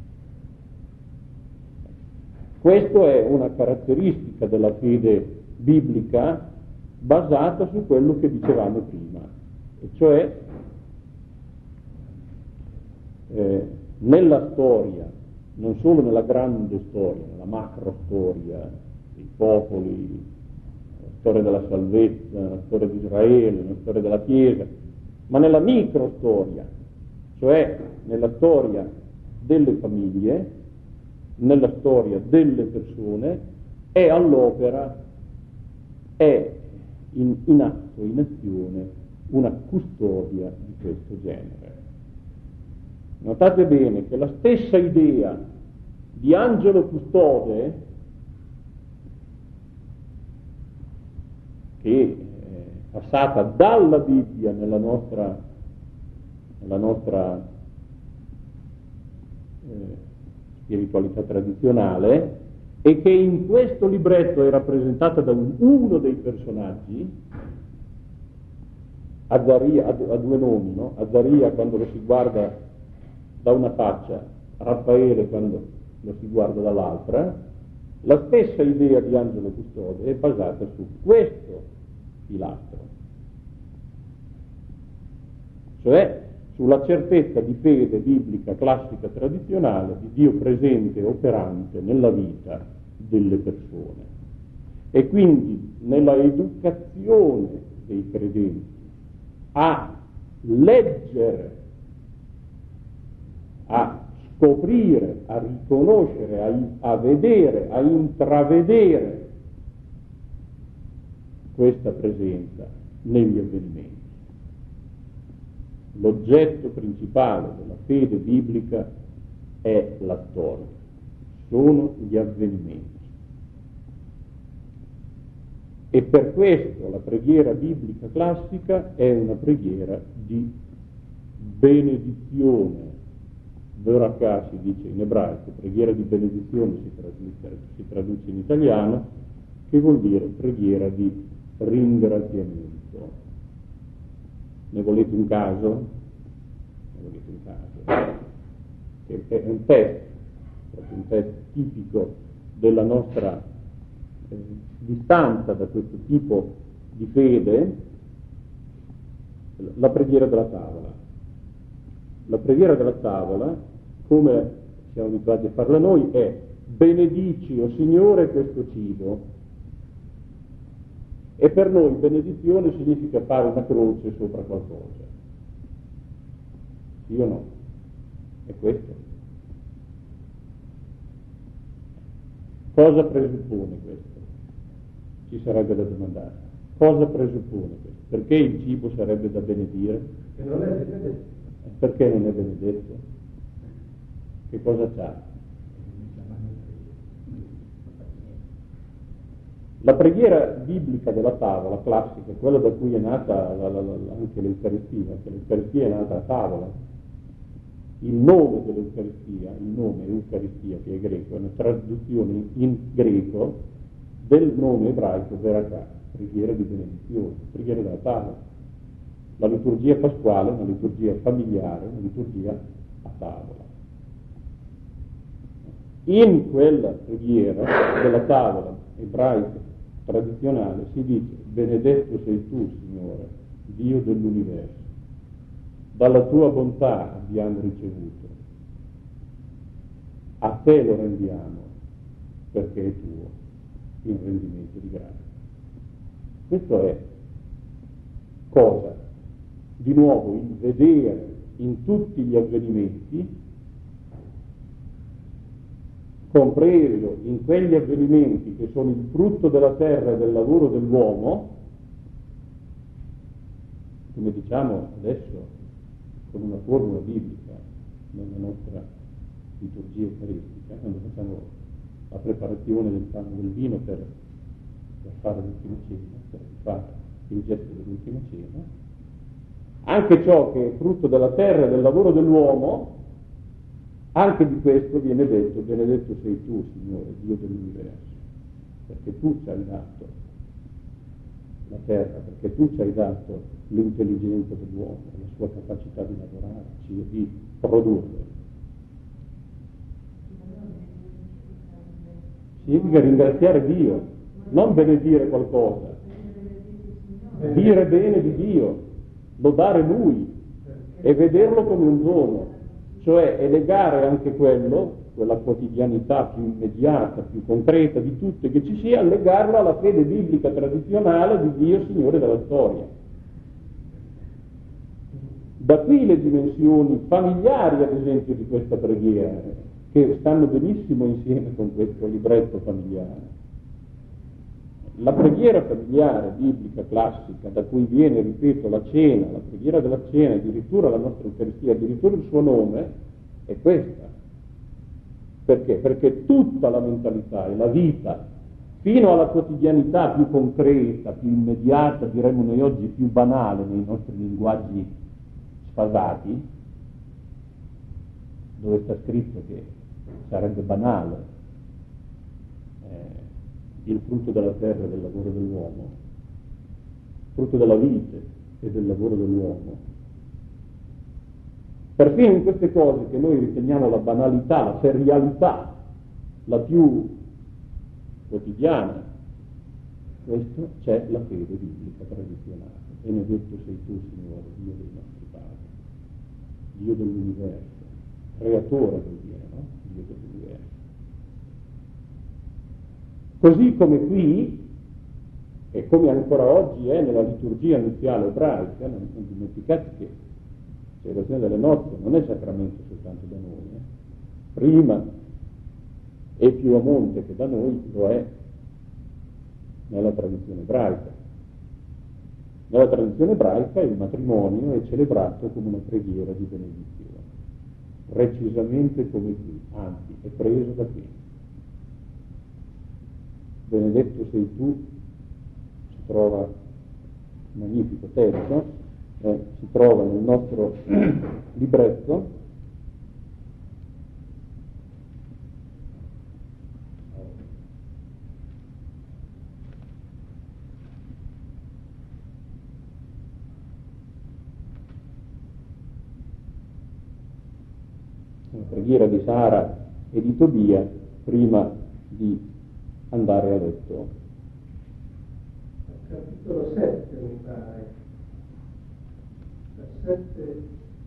Questa è una caratteristica della fede biblica basata su quello che dicevamo prima, e cioè eh, nella storia, non solo nella grande storia, nella macro storia dei popoli, la storia della salvezza, la storia di Israele, la storia della Chiesa, ma nella micro storia, cioè nella storia delle famiglie, nella storia delle persone, è all'opera, è in, in atto, in azione, una custodia di questo genere. Notate bene che la stessa idea di angelo custode, che è passata dalla Bibbia nella nostra, nella nostra eh, spiritualità tradizionale, e che in questo libretto è rappresentata da un, uno dei personaggi, Azzaria, ha, ha due nomi, no? Azzaria quando lo si guarda da una faccia, Raffaele quando lo si guarda dall'altra. La stessa idea di angelo custode è basata su questo pilastro, cioè sulla certezza di fede biblica classica tradizionale di Dio presente e operante nella vita delle persone, e quindi nella educazione dei credenti a leggere, a scoprire, a riconoscere, a, a vedere, a intravedere questa presenza negli avvenimenti. L'oggetto principale della fede biblica è la storia, sono gli avvenimenti. E per questo la preghiera biblica classica è una preghiera di benedizione. Verakà si dice in ebraico, preghiera di benedizione si traduce, si traduce in italiano, che vuol dire preghiera di ringraziamento. Ne volete un caso? Ne volete un caso? Che è un test, proprio un test tipico della nostra eh, distanza da questo tipo di fede, la preghiera della tavola. La preghiera della tavola, come siamo abituati a farla noi, è: benedici, o Signore, questo cibo. E per noi benedizione significa fare una croce sopra qualcosa. Sì o no? È questo. Cosa presuppone questo? Ci sarebbe da domandare. Cosa presuppone questo? Perché il cibo sarebbe da benedire? Che non è benedetto. Perché non è benedetto? Che cosa c'ha? La preghiera biblica della tavola classica, quella da cui è nata la, la, la, anche l'Eucaristia, che l'Eucaristia è nata a tavola. Il nome dell'Eucaristia, il nome Eucaristia, che è greco, è una traduzione in greco del nome ebraico Verakà, preghiera di benedizione, preghiera della tavola. La liturgia pasquale è una liturgia familiare, una liturgia a tavola. In quella preghiera della tavola ebraica tradizionale si dice: benedetto sei tu, Signore, Dio dell'universo, dalla tua bontà abbiamo ricevuto, a te lo rendiamo perché è tuo, in rendimento di grazia. Questo è cosa? Di nuovo il vedere in tutti gli avvenimenti, compreso in quegli avvenimenti che sono il frutto della terra e del lavoro dell'uomo, come diciamo adesso con una formula biblica nella nostra liturgia eucaristica, quando facciamo la preparazione del pane e del vino per, per fare l'ultima cena, per fare il gesto dell'ultima cena, anche ciò che è frutto della terra e del lavoro dell'uomo, anche di questo viene detto: benedetto sei tu, Signore, Dio dell'universo, perché tu ci hai dato la terra, perché tu ci hai dato l'intelligenza dell'uomo, la sua capacità di lavorarci e di produrre. Significa ringraziare Dio, non benedire qualcosa, dire bene di Dio, lodare Lui e vederlo come un dono. Cioè è legare anche quello, quella quotidianità più immediata, più concreta di tutte che ci sia, legarlo alla fede biblica tradizionale di Dio Signore della storia. Da qui le dimensioni familiari, ad esempio, di questa preghiera, che stanno benissimo insieme con questo libretto familiare. La preghiera familiare biblica classica, da cui viene, ripeto, la cena, la preghiera della cena, addirittura la nostra Eucaristia, addirittura il suo nome, è questa. Perché? Perché tutta la mentalità e la vita, fino alla quotidianità più concreta, più immediata, diremmo noi oggi più banale nei nostri linguaggi sfasati, dove sta scritto che sarebbe banale eh, il frutto della terra e del lavoro dell'uomo, frutto della vite e del lavoro dell'uomo. Perfino in queste cose che noi riteniamo la banalità, la serialità, la più quotidiana, questo c'è la fede biblica tradizionale. Benedetto sei tu, Signore, Dio dei nostri padri, Dio dell'universo, creatore vuol dire, no? Dio dell'universo. Così come qui, e come ancora oggi è nella liturgia nuziale ebraica, non dimenticate che la celebrazione delle nozze non è sacramento soltanto da noi, eh? prima e più a monte che da noi lo è nella tradizione ebraica. Nella tradizione ebraica il matrimonio è celebrato come una preghiera di benedizione, precisamente come qui, anzi è preso da qui. Benedetto sei tu, si trova un magnifico testo, eh, si trova nel nostro libretto. Una preghiera di Sara e di Tobia prima di andare a letto. Capitolo sette mi pare. sette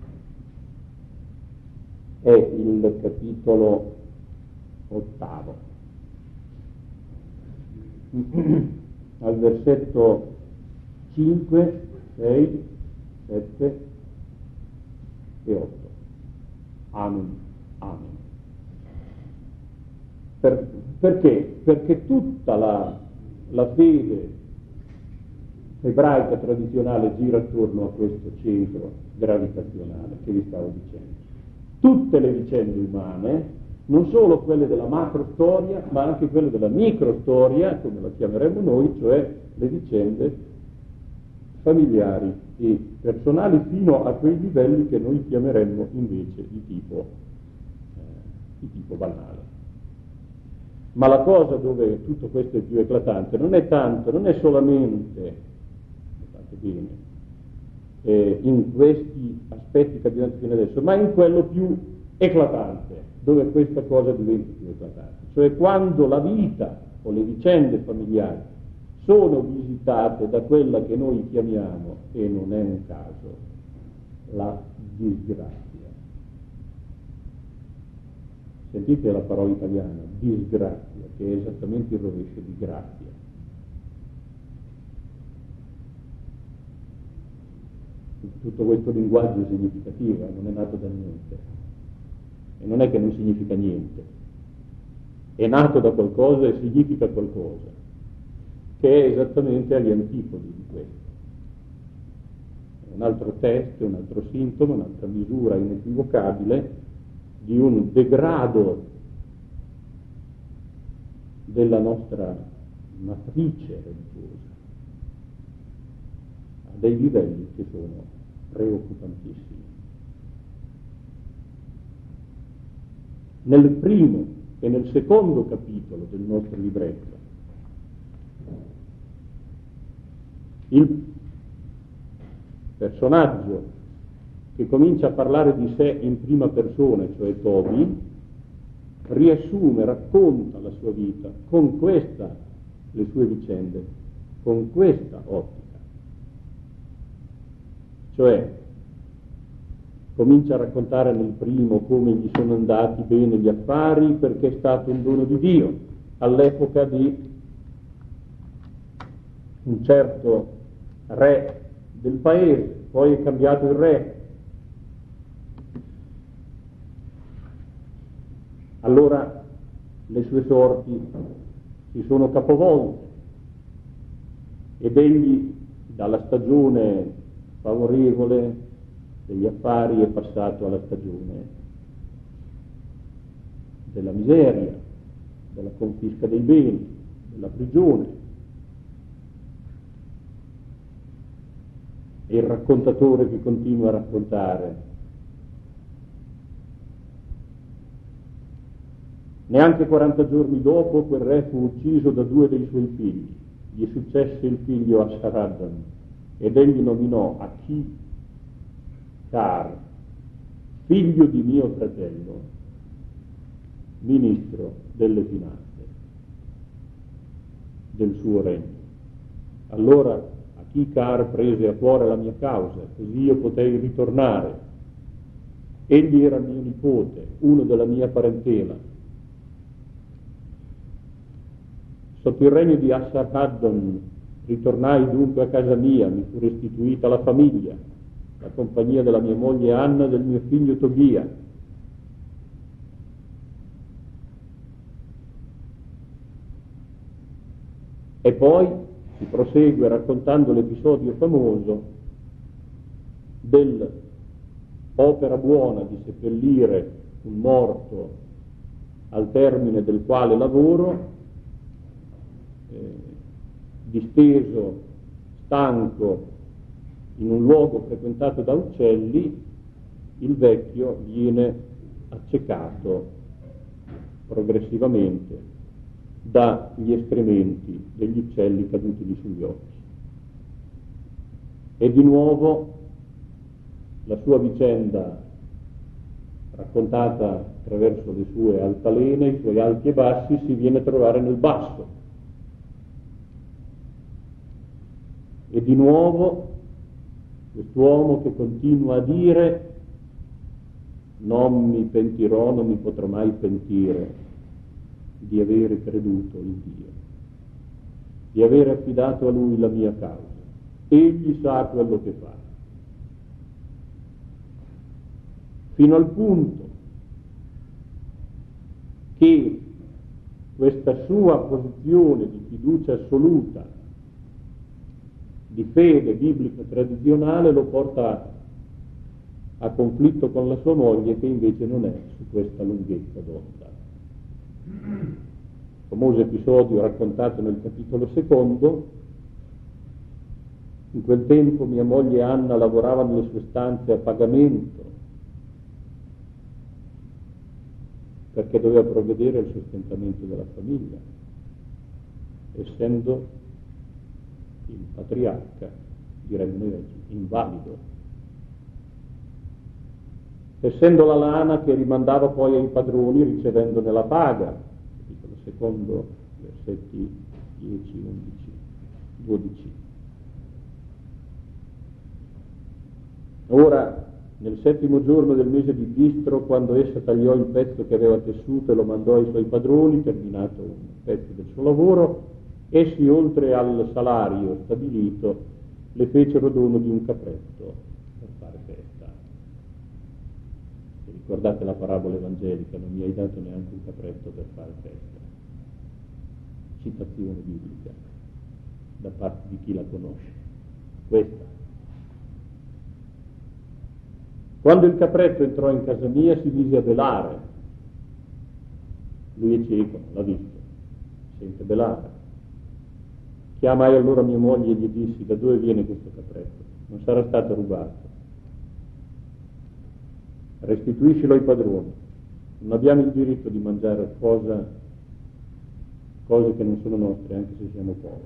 È il capitolo ottavo. Al versetto cinque, sei, sette e otto. Amen. Amen. Per, perché? Perché tutta la, la fede ebraica tradizionale gira attorno a questo centro gravitazionale che vi stavo dicendo. Tutte le vicende umane, non solo quelle della macrostoria, ma anche quelle della microstoria, come la chiameremo noi, cioè le vicende familiari e personali fino a quei livelli che noi chiameremmo invece di tipo, eh, di tipo banale. Ma la cosa dove tutto questo è più eclatante non è tanto, non è solamente, guardate bene, eh, in questi aspetti che abbiamo fino adesso, ma in quello più eclatante, dove questa cosa diventa più eclatante, cioè quando la vita o le vicende familiari sono visitate da quella che noi chiamiamo, e non è un caso, la disgrazia. Sentite la parola italiana, disgrazia, che è esattamente il rovescio di grazia. Tutto questo linguaggio è significativo, non è nato da niente. E non è che non significa niente. È nato da qualcosa e significa qualcosa, che è esattamente agli antipodi di questo. È un altro testo, un altro sintomo, un'altra misura inequivocabile di un degrado della nostra matrice religiosa a dei livelli che sono preoccupantissimi. Nel primo e nel secondo capitolo del nostro libretto il personaggio che comincia a parlare di sé in prima persona, cioè Tobi, riassume, racconta la sua vita con questa, le sue vicende, con questa ottica. Cioè, comincia a raccontare nel primo come gli sono andati bene gli affari perché è stato un dono di Dio, all'epoca di un certo re del paese, poi è cambiato il re. Allora le sue sorti si sono capovolte ed egli dalla stagione favorevole degli affari è passato alla stagione della miseria, della confisca dei beni, della prigione. E il raccontatore che continua a raccontare: neanche quaranta giorni dopo quel re fu ucciso da due dei suoi figli. Gli successe il figlio Asharadan ed egli nominò Achikar, figlio di mio fratello, ministro delle finanze del suo regno. Allora Achikar prese a cuore la mia causa, così io potei ritornare. Egli era mio nipote, uno della mia parentela. Sotto il regno di Assar-Haddon ritornai dunque a casa mia, mi fu restituita la famiglia, la compagnia della mia moglie Anna e del mio figlio Tobia. E poi si prosegue raccontando l'episodio famoso dell'opera buona di seppellire un morto al termine del quale lavoro, eh, disteso, stanco, in un luogo frequentato da uccelli, il vecchio viene accecato progressivamente dagli escrementi degli uccelli caduti sugli occhi. E di nuovo la sua vicenda, raccontata attraverso le sue altalene, i suoi alti e bassi, si viene a trovare nel basso. E di nuovo quest'uomo che continua a dire: non mi pentirò, non mi potrò mai pentire di avere creduto in Dio, di avere affidato a Lui la mia causa. Egli sa quello che fa. Fino al punto che questa sua posizione di fiducia assoluta, di fede biblica tradizionale, lo porta a conflitto con la sua moglie, che invece non è su questa lunghezza d'onda. Il famoso episodio raccontato nel capitolo secondo: in quel tempo mia moglie Anna lavorava nelle sue stanze a pagamento, perché doveva provvedere al sostentamento della famiglia, essendo il patriarca, diremmo noi oggi, invalido, essendo la lana che rimandava poi ai padroni ricevendone la paga, capitolo secondo, versetti dieci, undici, dodici. Ora, nel settimo giorno del mese di Gistro, quando essa tagliò il pezzo che aveva tessuto e lo mandò ai suoi padroni, terminato un pezzo del suo lavoro, essi, oltre al salario stabilito, le fecero dono di un capretto per fare festa. Se ricordate la parabola evangelica, non mi hai dato neanche un capretto per fare festa. Citazione biblica da parte di chi la conosce. Questa. Quando il capretto entrò in casa mia si mise a belare. Lui è cieco, non l'ha visto, sente belare. Chiamai allora mia moglie e gli dissi: da dove viene questo capretto? Non sarà stato rubato. Restituiscilo ai padroni. Non abbiamo il diritto di mangiare cosa, cose che non sono nostre, anche se siamo poveri.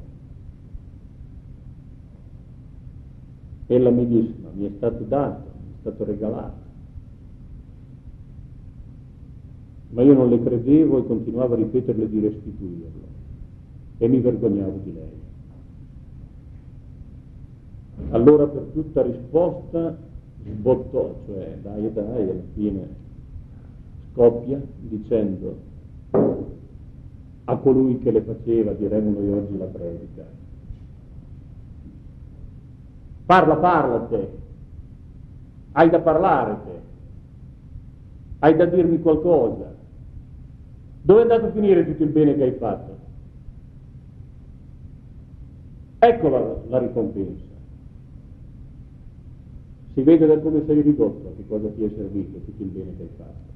Ella mi disse: ma mi è stato dato, è stato regalato. Ma io non le credevo e continuavo a ripeterle di restituirlo e mi vergognavo di lei. Allora per tutta risposta sbottò, cioè dai dai, alla fine scoppia dicendo a colui che le faceva, diremmo noi oggi, la predica: parla, parla te, hai da parlare te, hai da dirmi qualcosa, dove è andato a finire tutto il bene che hai fatto? Ecco la, la ricompensa. Si vede da come sei ridotto a che cosa ti è servito tutto il bene che hai fatto.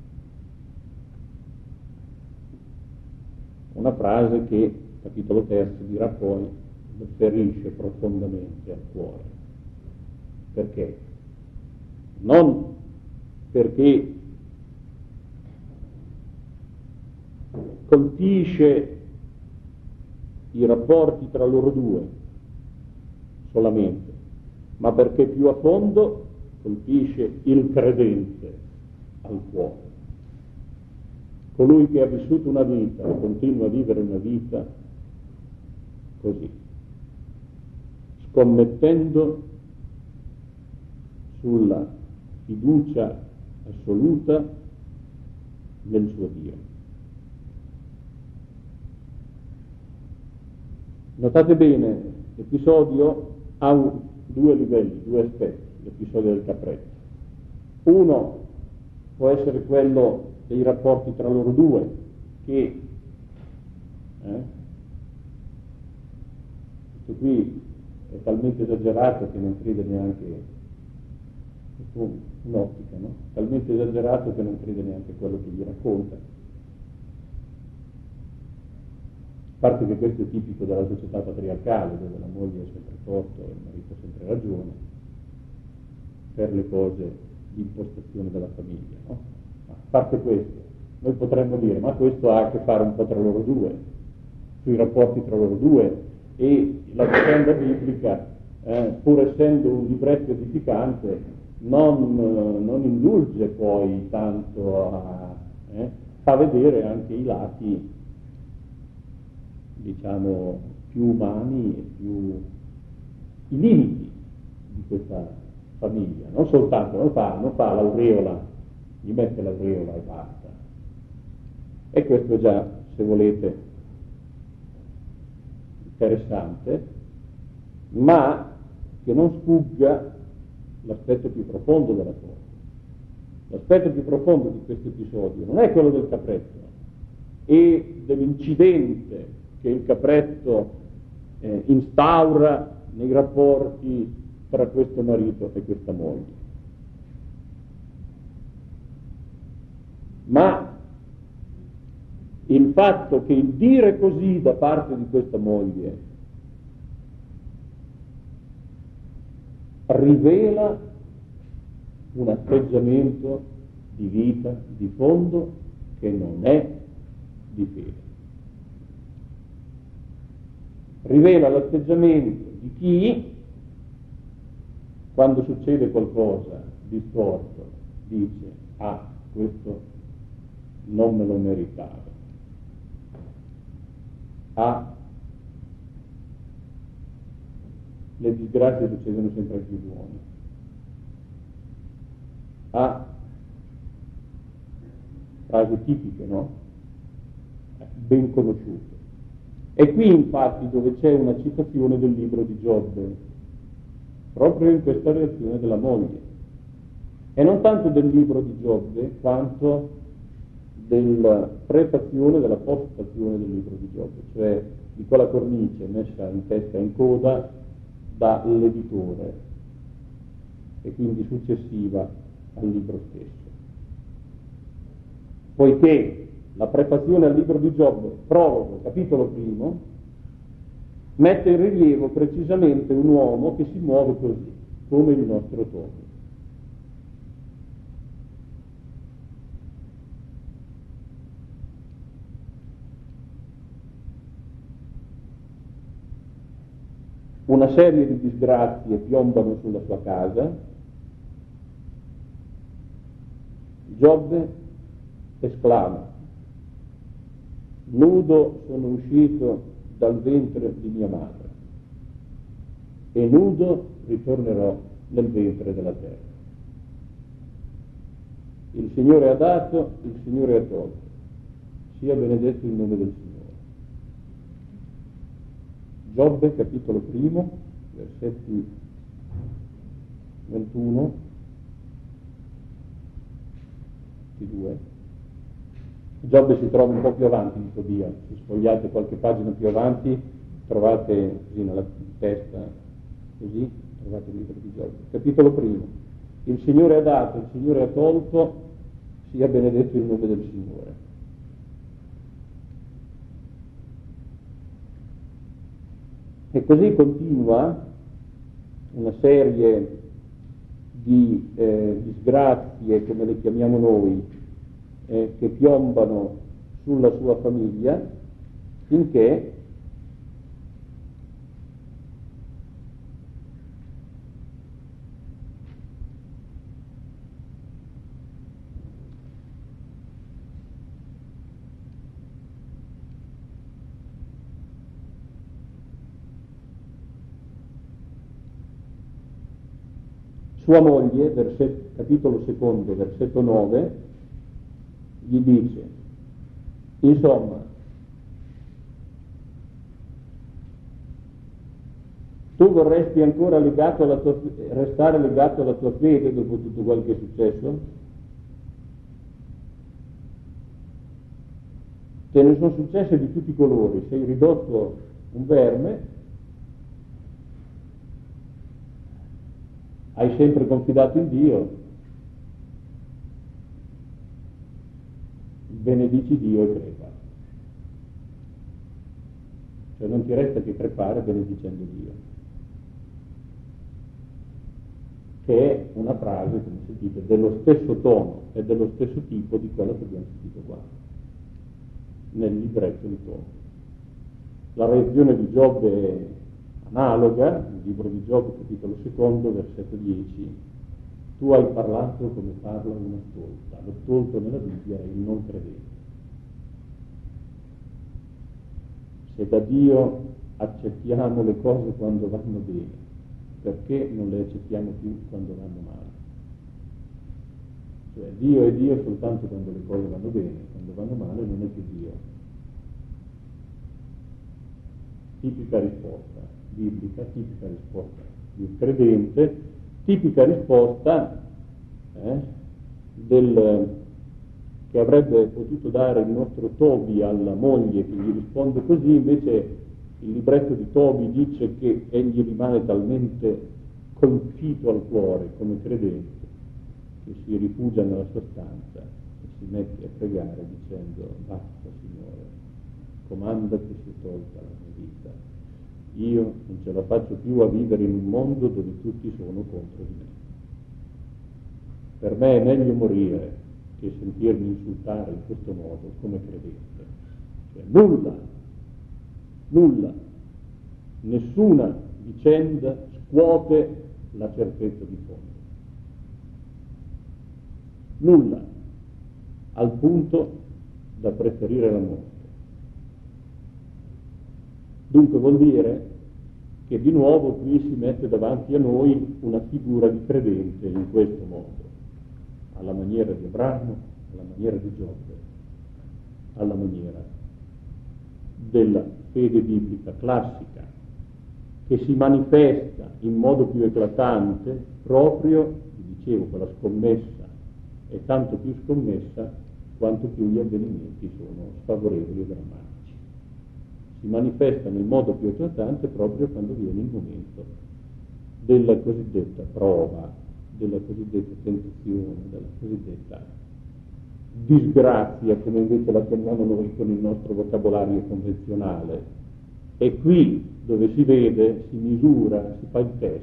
Una frase che, capitolo terzo, dirà poi, ferisce profondamente al cuore. Perché? Non perché colpisce i rapporti tra loro due solamente, ma perché più a fondo colpisce il credente al cuore. Colui che ha vissuto una vita e continua a vivere una vita così, scommettendo sulla fiducia assoluta nel suo Dio. Notate bene, l'episodio ha un, due livelli, due aspetti, l'episodio del capretto. Uno può essere quello dei rapporti tra loro due, che eh, questo qui è talmente esagerato che non crede neanche, un'ottica, no? Talmente esagerato che non crede neanche quello che gli racconta. A parte che questo è tipico della società patriarcale, dove la moglie è sempre torto e il marito ha sempre ragione, per le cose di impostazione della famiglia, no? Ma a parte questo, noi potremmo dire, ma questo ha a che fare un po' tra loro due, sui rapporti tra loro due, e la vicenda biblica, eh, pur essendo un libretto edificante, non, non indulge poi tanto a... Eh, fa vedere anche i lati, diciamo, più umani e più i limiti di questa famiglia, non soltanto, non fa, non fa l'aureola, gli mette l'aureola e basta. E questo è già, se volete, interessante, ma che non sfugga l'aspetto più profondo della cosa. L'aspetto più profondo di questo episodio non è quello del capretto e dell'incidente che il capretto eh, instaura nei rapporti tra questo marito e questa moglie, ma il fatto che il dire così da parte di questa moglie rivela un atteggiamento di vita di fondo che non è di fede. Rivela l'atteggiamento di chi, quando succede qualcosa di storto, dice: ah, questo non me lo meritavo. Ah, le disgrazie succedono sempre ai più buoni. Ah, frasi tipiche, no? Ben conosciute. E qui infatti dove c'è una citazione del libro di Giobbe, proprio in questa reazione della moglie. E non tanto del libro di Giobbe, quanto della prefazione, della postfazione del libro di Giobbe, cioè di quella cornice messa in testa e in coda dall'editore e quindi successiva al libro stesso. Poiché la prefazione al libro di Giobbe, prologo, capitolo primo, mette in rilievo precisamente un uomo che si muove così, come il nostro Tobio. Una serie di disgrazie piombano sulla sua casa. Giobbe esclama: nudo sono uscito dal ventre di mia madre e nudo ritornerò nel ventre della terra. Il Signore ha dato, il Signore ha tolto, sia benedetto il nome del Signore. Giobbe, capitolo primo, versetti ventuno, due. Giobbe si trova un po' più avanti di Tobia, se sfogliate qualche pagina più avanti trovate così nella testa, così trovate il libro di Giobbe. Capitolo primo. Il Signore ha dato, il Signore ha tolto, sia benedetto il nome del Signore. E così continua una serie di eh, disgrazie, come le chiamiamo noi, eh, che piombano sulla sua famiglia, finché sua moglie, verset, capitolo secondo, versetto nove, gli dice: insomma, tu vorresti ancora legato alla tua, restare legato alla tua fede dopo tutto quel che è successo? Te ne sono successe di tutti i colori, sei ridotto un verme, Hai sempre confidato in Dio? Benedici Dio e crepa. Cioè non ti resta che crepare benedicendo Dio, che è una frase, come sentite, dello stesso tono e dello stesso tipo di quello che abbiamo sentito qua, nel libretto di Tobia. La reazione di Giobbe è analoga, nel libro di Giobbe, capitolo secondo, versetto dieci. Tu hai parlato come parla una stolta. Lo stolto nella Bibbia è il non credente. Se da Dio accettiamo le cose quando vanno bene, perché non le accettiamo più quando vanno male? Cioè Dio è Dio soltanto quando le cose vanno bene, quando vanno male non è più Dio. Tipica risposta biblica, tipica risposta di un credente, tipica risposta eh, del, che avrebbe potuto dare il nostro Tobi alla moglie che gli risponde così. Invece il libretto di Tobi dice che egli rimane talmente colpito al cuore come credente che si rifugia nella sua stanza e si mette a pregare dicendo: basta Signore, comanda che sia tolta la mia vita. Io non ce la faccio più a vivere in un mondo dove tutti sono contro di me. Per me è meglio morire che sentirmi insultare in questo modo come credente. Cioè nulla, nulla, nessuna vicenda scuote la certezza di fondo. Nulla, al punto da preferire la morte. Dunque vuol dire che di nuovo qui si mette davanti a noi una figura di credente in questo modo, alla maniera di Abramo, alla maniera di Giobbe, alla maniera della fede biblica classica, che si manifesta in modo più eclatante proprio, vi dicevo, quella scommessa è tanto più scommessa quanto più gli avvenimenti sono sfavorevoli e drammatici. Si manifesta nel modo più eclatante proprio quando viene il momento della cosiddetta prova, della cosiddetta tentazione, della cosiddetta disgrazia, come invece la chiamiamo noi con il nostro vocabolario convenzionale. È qui dove si vede, si misura, si fa il test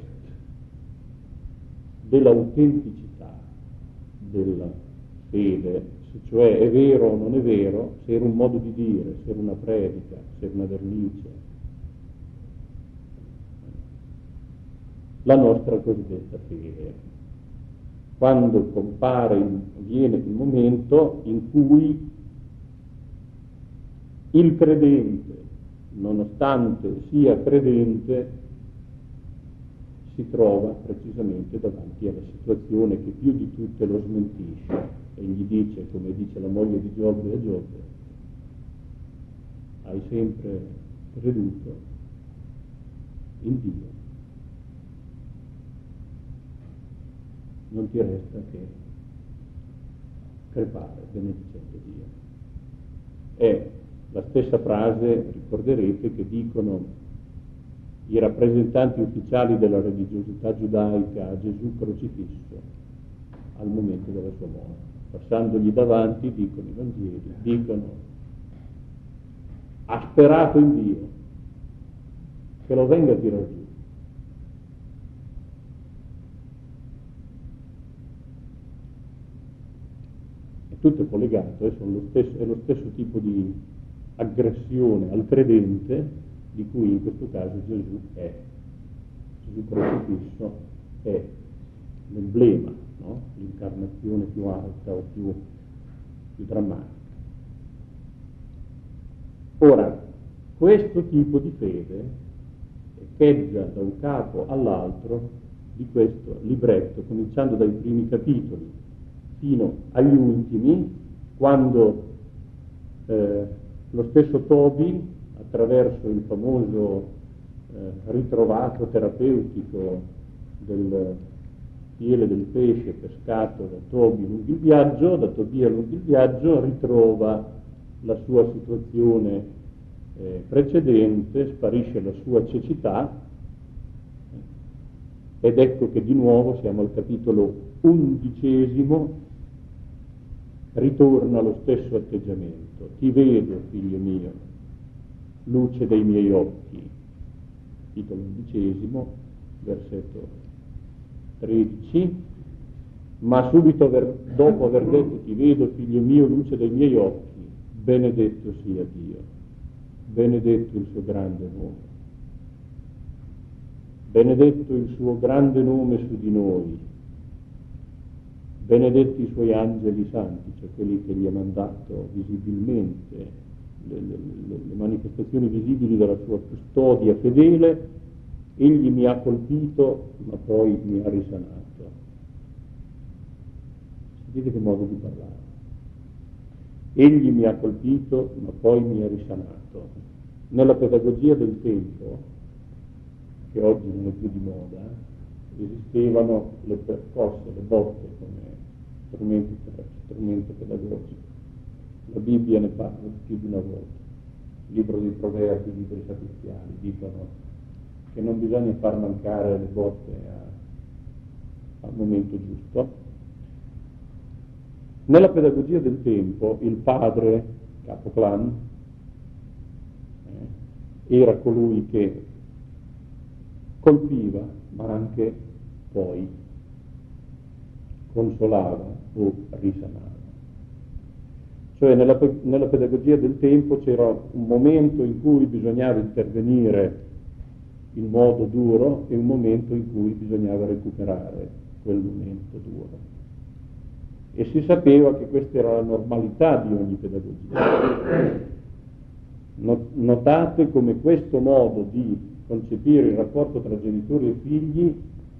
dell'autenticità della fede, cioè è vero o non è vero, se era un modo di dire, se era una predica, se era una vernice, la nostra cosiddetta fede. Quando compare, viene il momento in cui il credente, nonostante sia credente, si trova precisamente davanti alla situazione che più di tutte lo smentisce e gli dice, come dice la moglie di Giobbe a Giobbe: hai sempre creduto in Dio, non ti resta che crepare benedicendo Dio. È la stessa frase, ricorderete, che dicono i rappresentanti ufficiali della religiosità giudaica a Gesù crocifisso al momento della sua morte. Passandogli davanti, dicono i Vangeli, dicono: ha sperato in Dio, che lo venga a tirar giù. È tutto collegato, eh, sono lo stesso, è lo stesso tipo di aggressione al credente di cui in questo caso Gesù è. Gesù crocifisso è l'emblema, no? L'incarnazione più alta o più, più drammatica. Ora, questo tipo di fede echeggia da un capo all'altro di questo libretto, cominciando dai primi capitoli fino agli ultimi, quando eh, lo stesso Tobi, attraverso il famoso eh, ritrovato terapeutico del fiele del pesce pescato da Tobi lungo il viaggio, da Tobia lungo il viaggio, ritrova la sua situazione eh, precedente, sparisce la sua cecità Ed ecco che di nuovo siamo al capitolo undicesimo, ritorna lo stesso atteggiamento. Ti vedo, figlio mio, luce dei miei occhi. Capitolo undicesimo, versetto tredici. Ma subito aver, dopo aver detto ti vedo, figlio mio, luce dei miei occhi, benedetto sia Dio, benedetto il suo grande nome. Benedetto il suo grande nome su di noi, benedetti i suoi angeli santi, cioè quelli che gli ha mandato visibilmente, le, le, le manifestazioni visibili della sua custodia fedele. Egli mi ha colpito, ma poi mi ha risanato. Sentite che modo di parlare. Egli mi ha colpito, ma poi mi ha risanato. Nella pedagogia del tempo, che oggi non è più di moda, esistevano le percosse, le botte come strumenti, strumento pedagogico. La Bibbia ne parla più di una volta. Il libro dei Proverbi, i libri sapienziali dicono che non bisogna far mancare le botte a, al momento giusto. Nella pedagogia del tempo il padre, capo clan, eh, era colui che colpiva, ma anche poi consolava o risanava. Cioè nella, nella pedagogia del tempo c'era un momento in cui bisognava intervenire in modo duro e un momento in cui bisognava recuperare quel momento duro. E si sapeva che questa era la normalità di ogni pedagogia. Notate come questo modo di concepire il rapporto tra genitori e figli,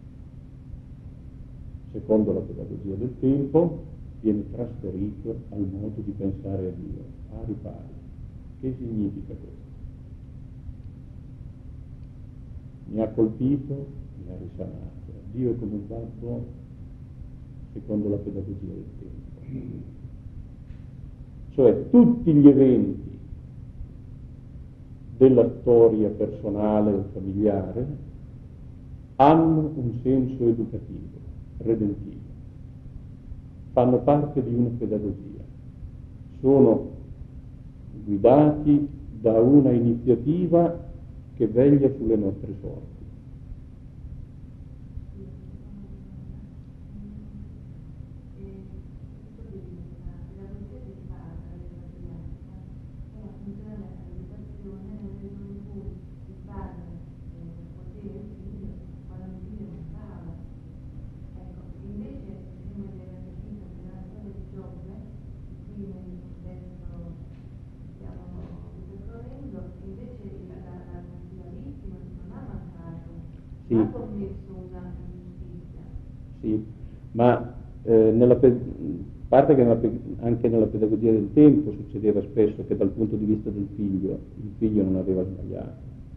secondo la pedagogia del tempo, viene trasferito al modo di pensare a Dio, pari pari. Che significa questo? Mi ha colpito, mi ha risanato. Dio è come fatto secondo la pedagogia del tempo. Cioè tutti gli eventi della storia personale o familiare hanno un senso educativo, redentivo, fanno parte di una pedagogia, sono guidati da una iniziativa che veglia sulle nostre sorti. Sì. Ha commesso una ingiustizia. Sì, ma eh, nella pe- parte che nella pe- anche nella pedagogia del tempo succedeva spesso che dal punto di vista del figlio, il figlio non aveva sbagliato.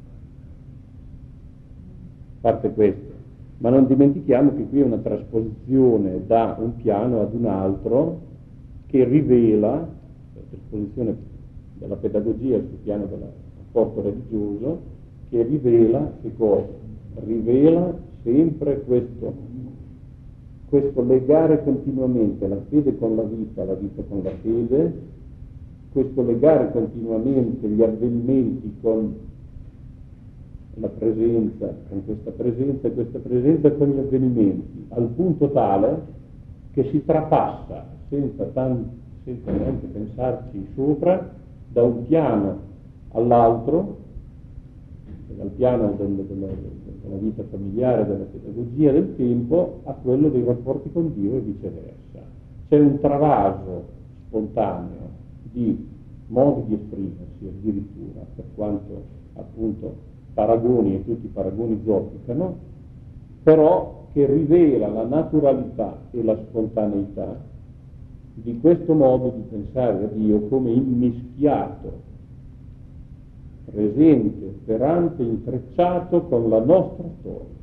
Parte questo. Ma non dimentichiamo che qui è una trasposizione da un piano ad un altro che rivela, la trasposizione della pedagogia sul piano del rapporto religioso, che rivela che cosa? Rivela sempre questo, questo legare continuamente la fede con la vita, la vita con la fede, questo legare continuamente gli avvenimenti con la presenza, con questa presenza e questa presenza con gli avvenimenti, al punto tale che si trapassa senza, tan, senza neanche pensarci sopra da un piano all'altro, dal piano del, della, della vita familiare, della pedagogia del tempo, a quello dei rapporti con Dio e viceversa. C'è un travaso spontaneo di modi di esprimersi addirittura, per quanto appunto paragoni e tutti i paragoni zoppicano, però che rivela la naturalità e la spontaneità di questo modo di pensare a Dio come immischiato, presente, operante, intrecciato con la nostra storia.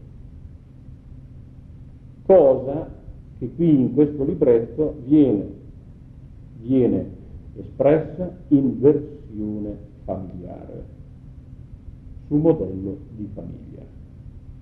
Cosa che qui in questo libretto viene, viene espressa in versione familiare, su modello di famiglia.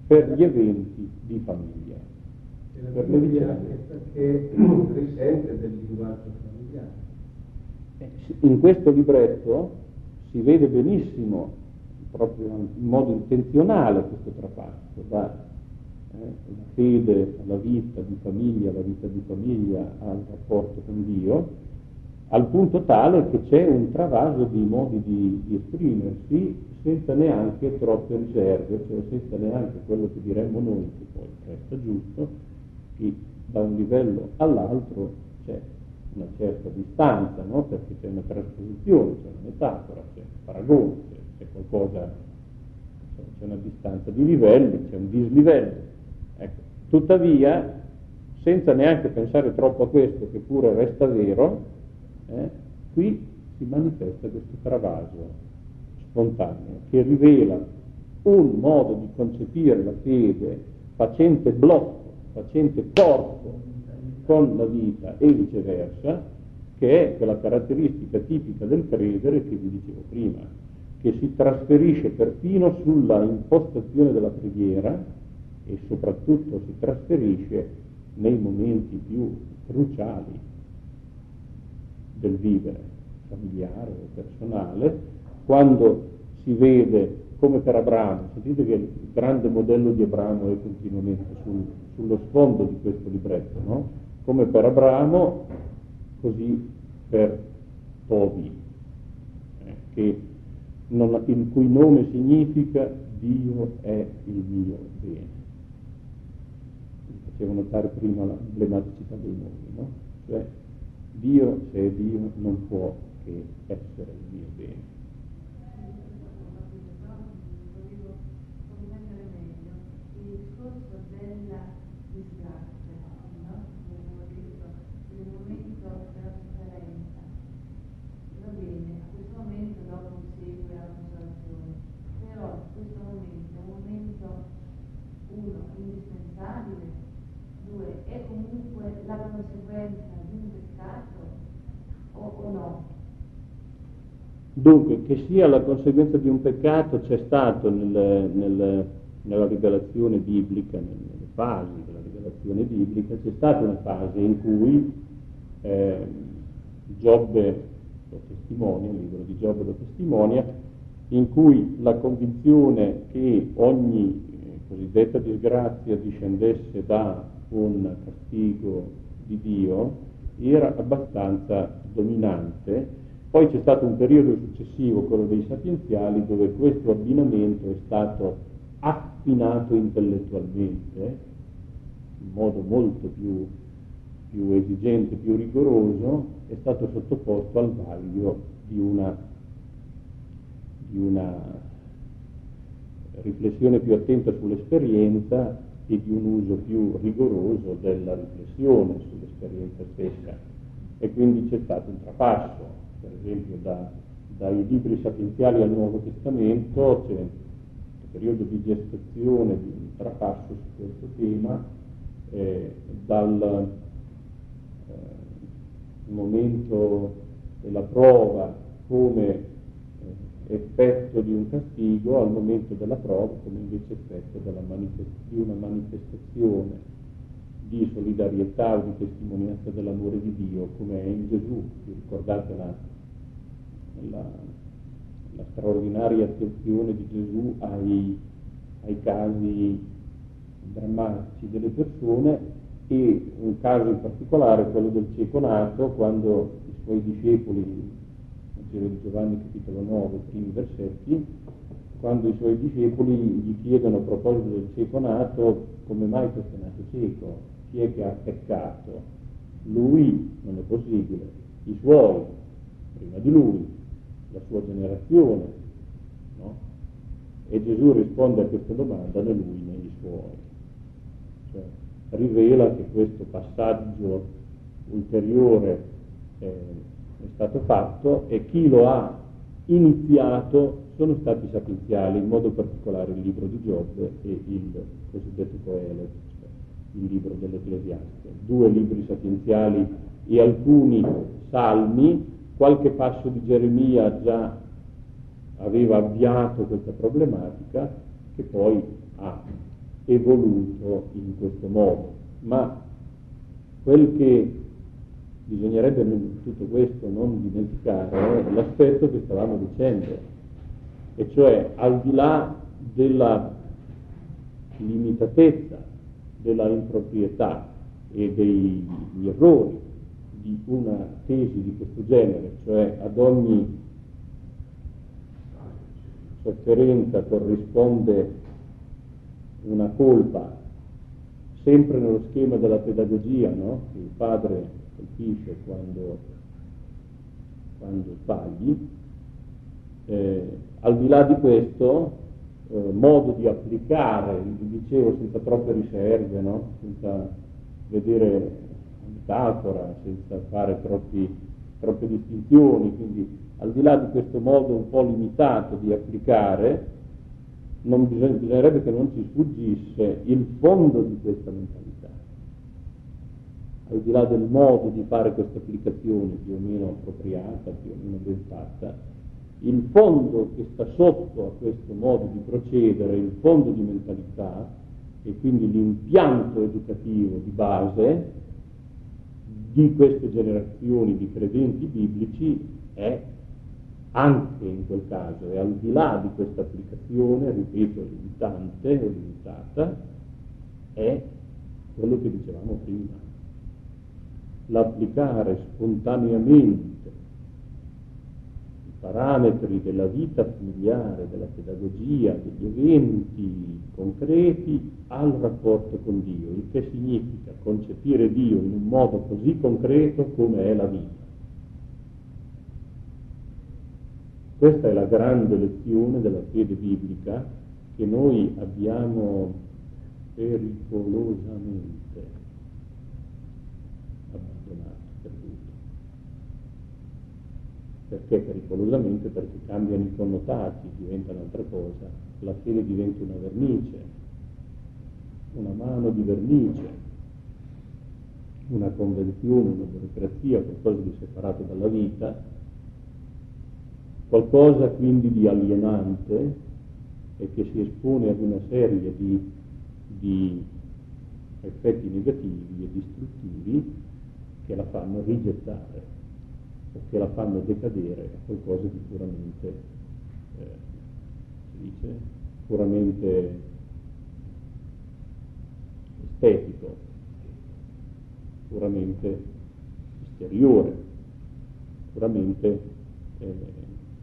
per gli eventi di famiglia. E la Per le famiglia vicende. che risente del linguaggio familiare. In questo libretto si vede benissimo, proprio in modo intenzionale, questo trapasso, da eh, la fede alla vita di famiglia, alla vita di famiglia, al rapporto con Dio, al punto tale che c'è un travaso di modi di, di esprimersi senza neanche troppe riserve, cioè senza neanche quello che diremmo noi, che poi resta giusto, che da un livello all'altro c'è una certa distanza, no? Perché c'è una trasposizione, c'è una metafora, c'è un paragone, c'è, c'è qualcosa, c'è una distanza di livelli, c'è un dislivello. Ecco. Tuttavia, senza neanche pensare troppo a questo, che pure resta vero, eh, qui si manifesta questo travaso spontaneo che rivela un modo di concepire la fede facente blocco, facente corpo con la vita e viceversa, che è quella caratteristica tipica del credere che vi dicevo prima, che si trasferisce perfino sulla impostazione della preghiera e soprattutto si trasferisce nei momenti più cruciali del vivere familiare o personale, quando si vede, come per Abramo, sentite che il grande modello di Abramo è continuamente sul, sullo sfondo di questo libretto, no? Come per Abramo, così per Tobi, eh, che non, il cui nome significa Dio è il mio bene. Mi facevo notare prima l'emblematicità dei nomi, no? Cioè, Dio, se è Dio, non può che essere il mio bene. Il discorso della disgrazia, no? Come detto, il momento della sofferenza. Va bene, a questo momento dopo segue la consolazione, però questo momento è un momento, uno, indispensabile, due, è comunque la conseguenza di un peccato o, o no? Dunque, che sia la conseguenza di un peccato c'è stato nel, nel, nella rivelazione biblica, nelle fasi della rivelazione biblica, c'è stata una fase in cui eh, Giobbe lo testimonia, il libro di Giobbe lo testimonia, in cui la convinzione che ogni eh, cosiddetta disgrazia discendesse da un castigo di Dio era abbastanza dominante. Poi c'è stato un periodo successivo, quello dei sapienziali, dove questo abbinamento è stato affinato intellettualmente, in modo molto più, più esigente, più rigoroso, è stato sottoposto al vaglio di una, di una riflessione più attenta sull'esperienza e di un uso più rigoroso della riflessione sull'esperienza stessa. E quindi c'è stato un trapasso. Per esempio da, dai libri sapienziali al Nuovo Testamento c'è un periodo di gestazione, di un trapasso su questo tema, eh, dal eh, momento della prova come eh, effetto di un castigo al momento della prova come invece effetto della manifest- di una manifestazione di solidarietà o di testimonianza dell'amore di Dio, come è in Gesù. Vi ricordate la, la, la straordinaria attenzione di Gesù ai, ai casi drammatici delle persone, e un caso in particolare, quello del cieco nato, quando i suoi discepoli, Vangelo di Giovanni capitolo nove, primi versetti, quando i suoi discepoli gli chiedono a proposito del cieco nato: come mai questo è nato cieco? Chi è che ha peccato? Lui? Non è possibile. I suoi, prima di lui, la sua generazione, no? E Gesù risponde a questa domanda: né lui né i suoi. Cioè, rivela che questo passaggio ulteriore eh, è stato fatto, e chi lo ha iniziato sono stati i sapienziali, in modo particolare il libro di Giobbe e il cosiddetto Coelet, il libro dell'Ecclesiaste, due libri sapienziali e alcuni salmi. Qualche passo di Geremia già aveva avviato questa problematica, che poi ha evoluto in questo modo. Ma quel che bisognerebbe in tutto questo non dimenticare è l'aspetto che stavamo dicendo, e cioè al di là della limitatezza, della improprietà e degli errori di una tesi di questo genere, cioè ad ogni sofferenza corrisponde una colpa, sempre nello schema della pedagogia, no? Che il padre colpisce quando, quando sbagli. Eh, al di là di questo, eh, modo di applicare, vi dicevo, senza troppe riserve, no? Senza vedere metafora, senza fare troppi, troppe distinzioni, quindi al di là di questo modo un po' limitato di applicare, non bisogna, bisognerebbe che non ci sfuggisse il fondo di questa mentalità. Al di là del modo di fare questa applicazione più o meno appropriata, più o meno ben fatta, il fondo che sta sotto a questo modo di procedere, il fondo di mentalità, e quindi l'impianto educativo di base di queste generazioni di credenti biblici è anche in quel caso, e al di là di questa applicazione, ripeto, limitante o limitata, è quello che dicevamo prima, l'applicare spontaneamente i parametri della vita familiare, della pedagogia, degli eventi concreti al rapporto con Dio, il che significa concepire Dio in un modo così concreto come è la vita. Questa è la grande lezione della fede biblica che noi abbiamo pericolosamente abbandonato, perduto. Perché pericolosamente? Perché cambiano i connotati, diventa un'altra cosa. La fede diventa una vernice, una mano di vernice, una convenzione, una burocrazia, qualcosa di separato dalla vita, qualcosa quindi di alienante e che si espone ad una serie di, di effetti negativi e distruttivi che la fanno rigettare o che la fanno decadere a qualcosa di puramente, eh, si dice, puramente estetico, puramente esteriore, puramente eh,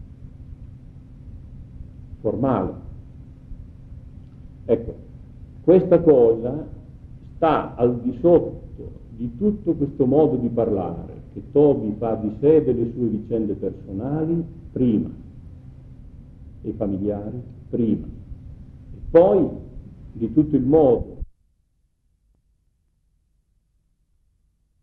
formale. Ecco, questa cosa sta al di sotto di tutto questo modo di parlare che Tobi fa di sé e delle sue vicende personali prima, e familiari prima, e poi di tutto il modo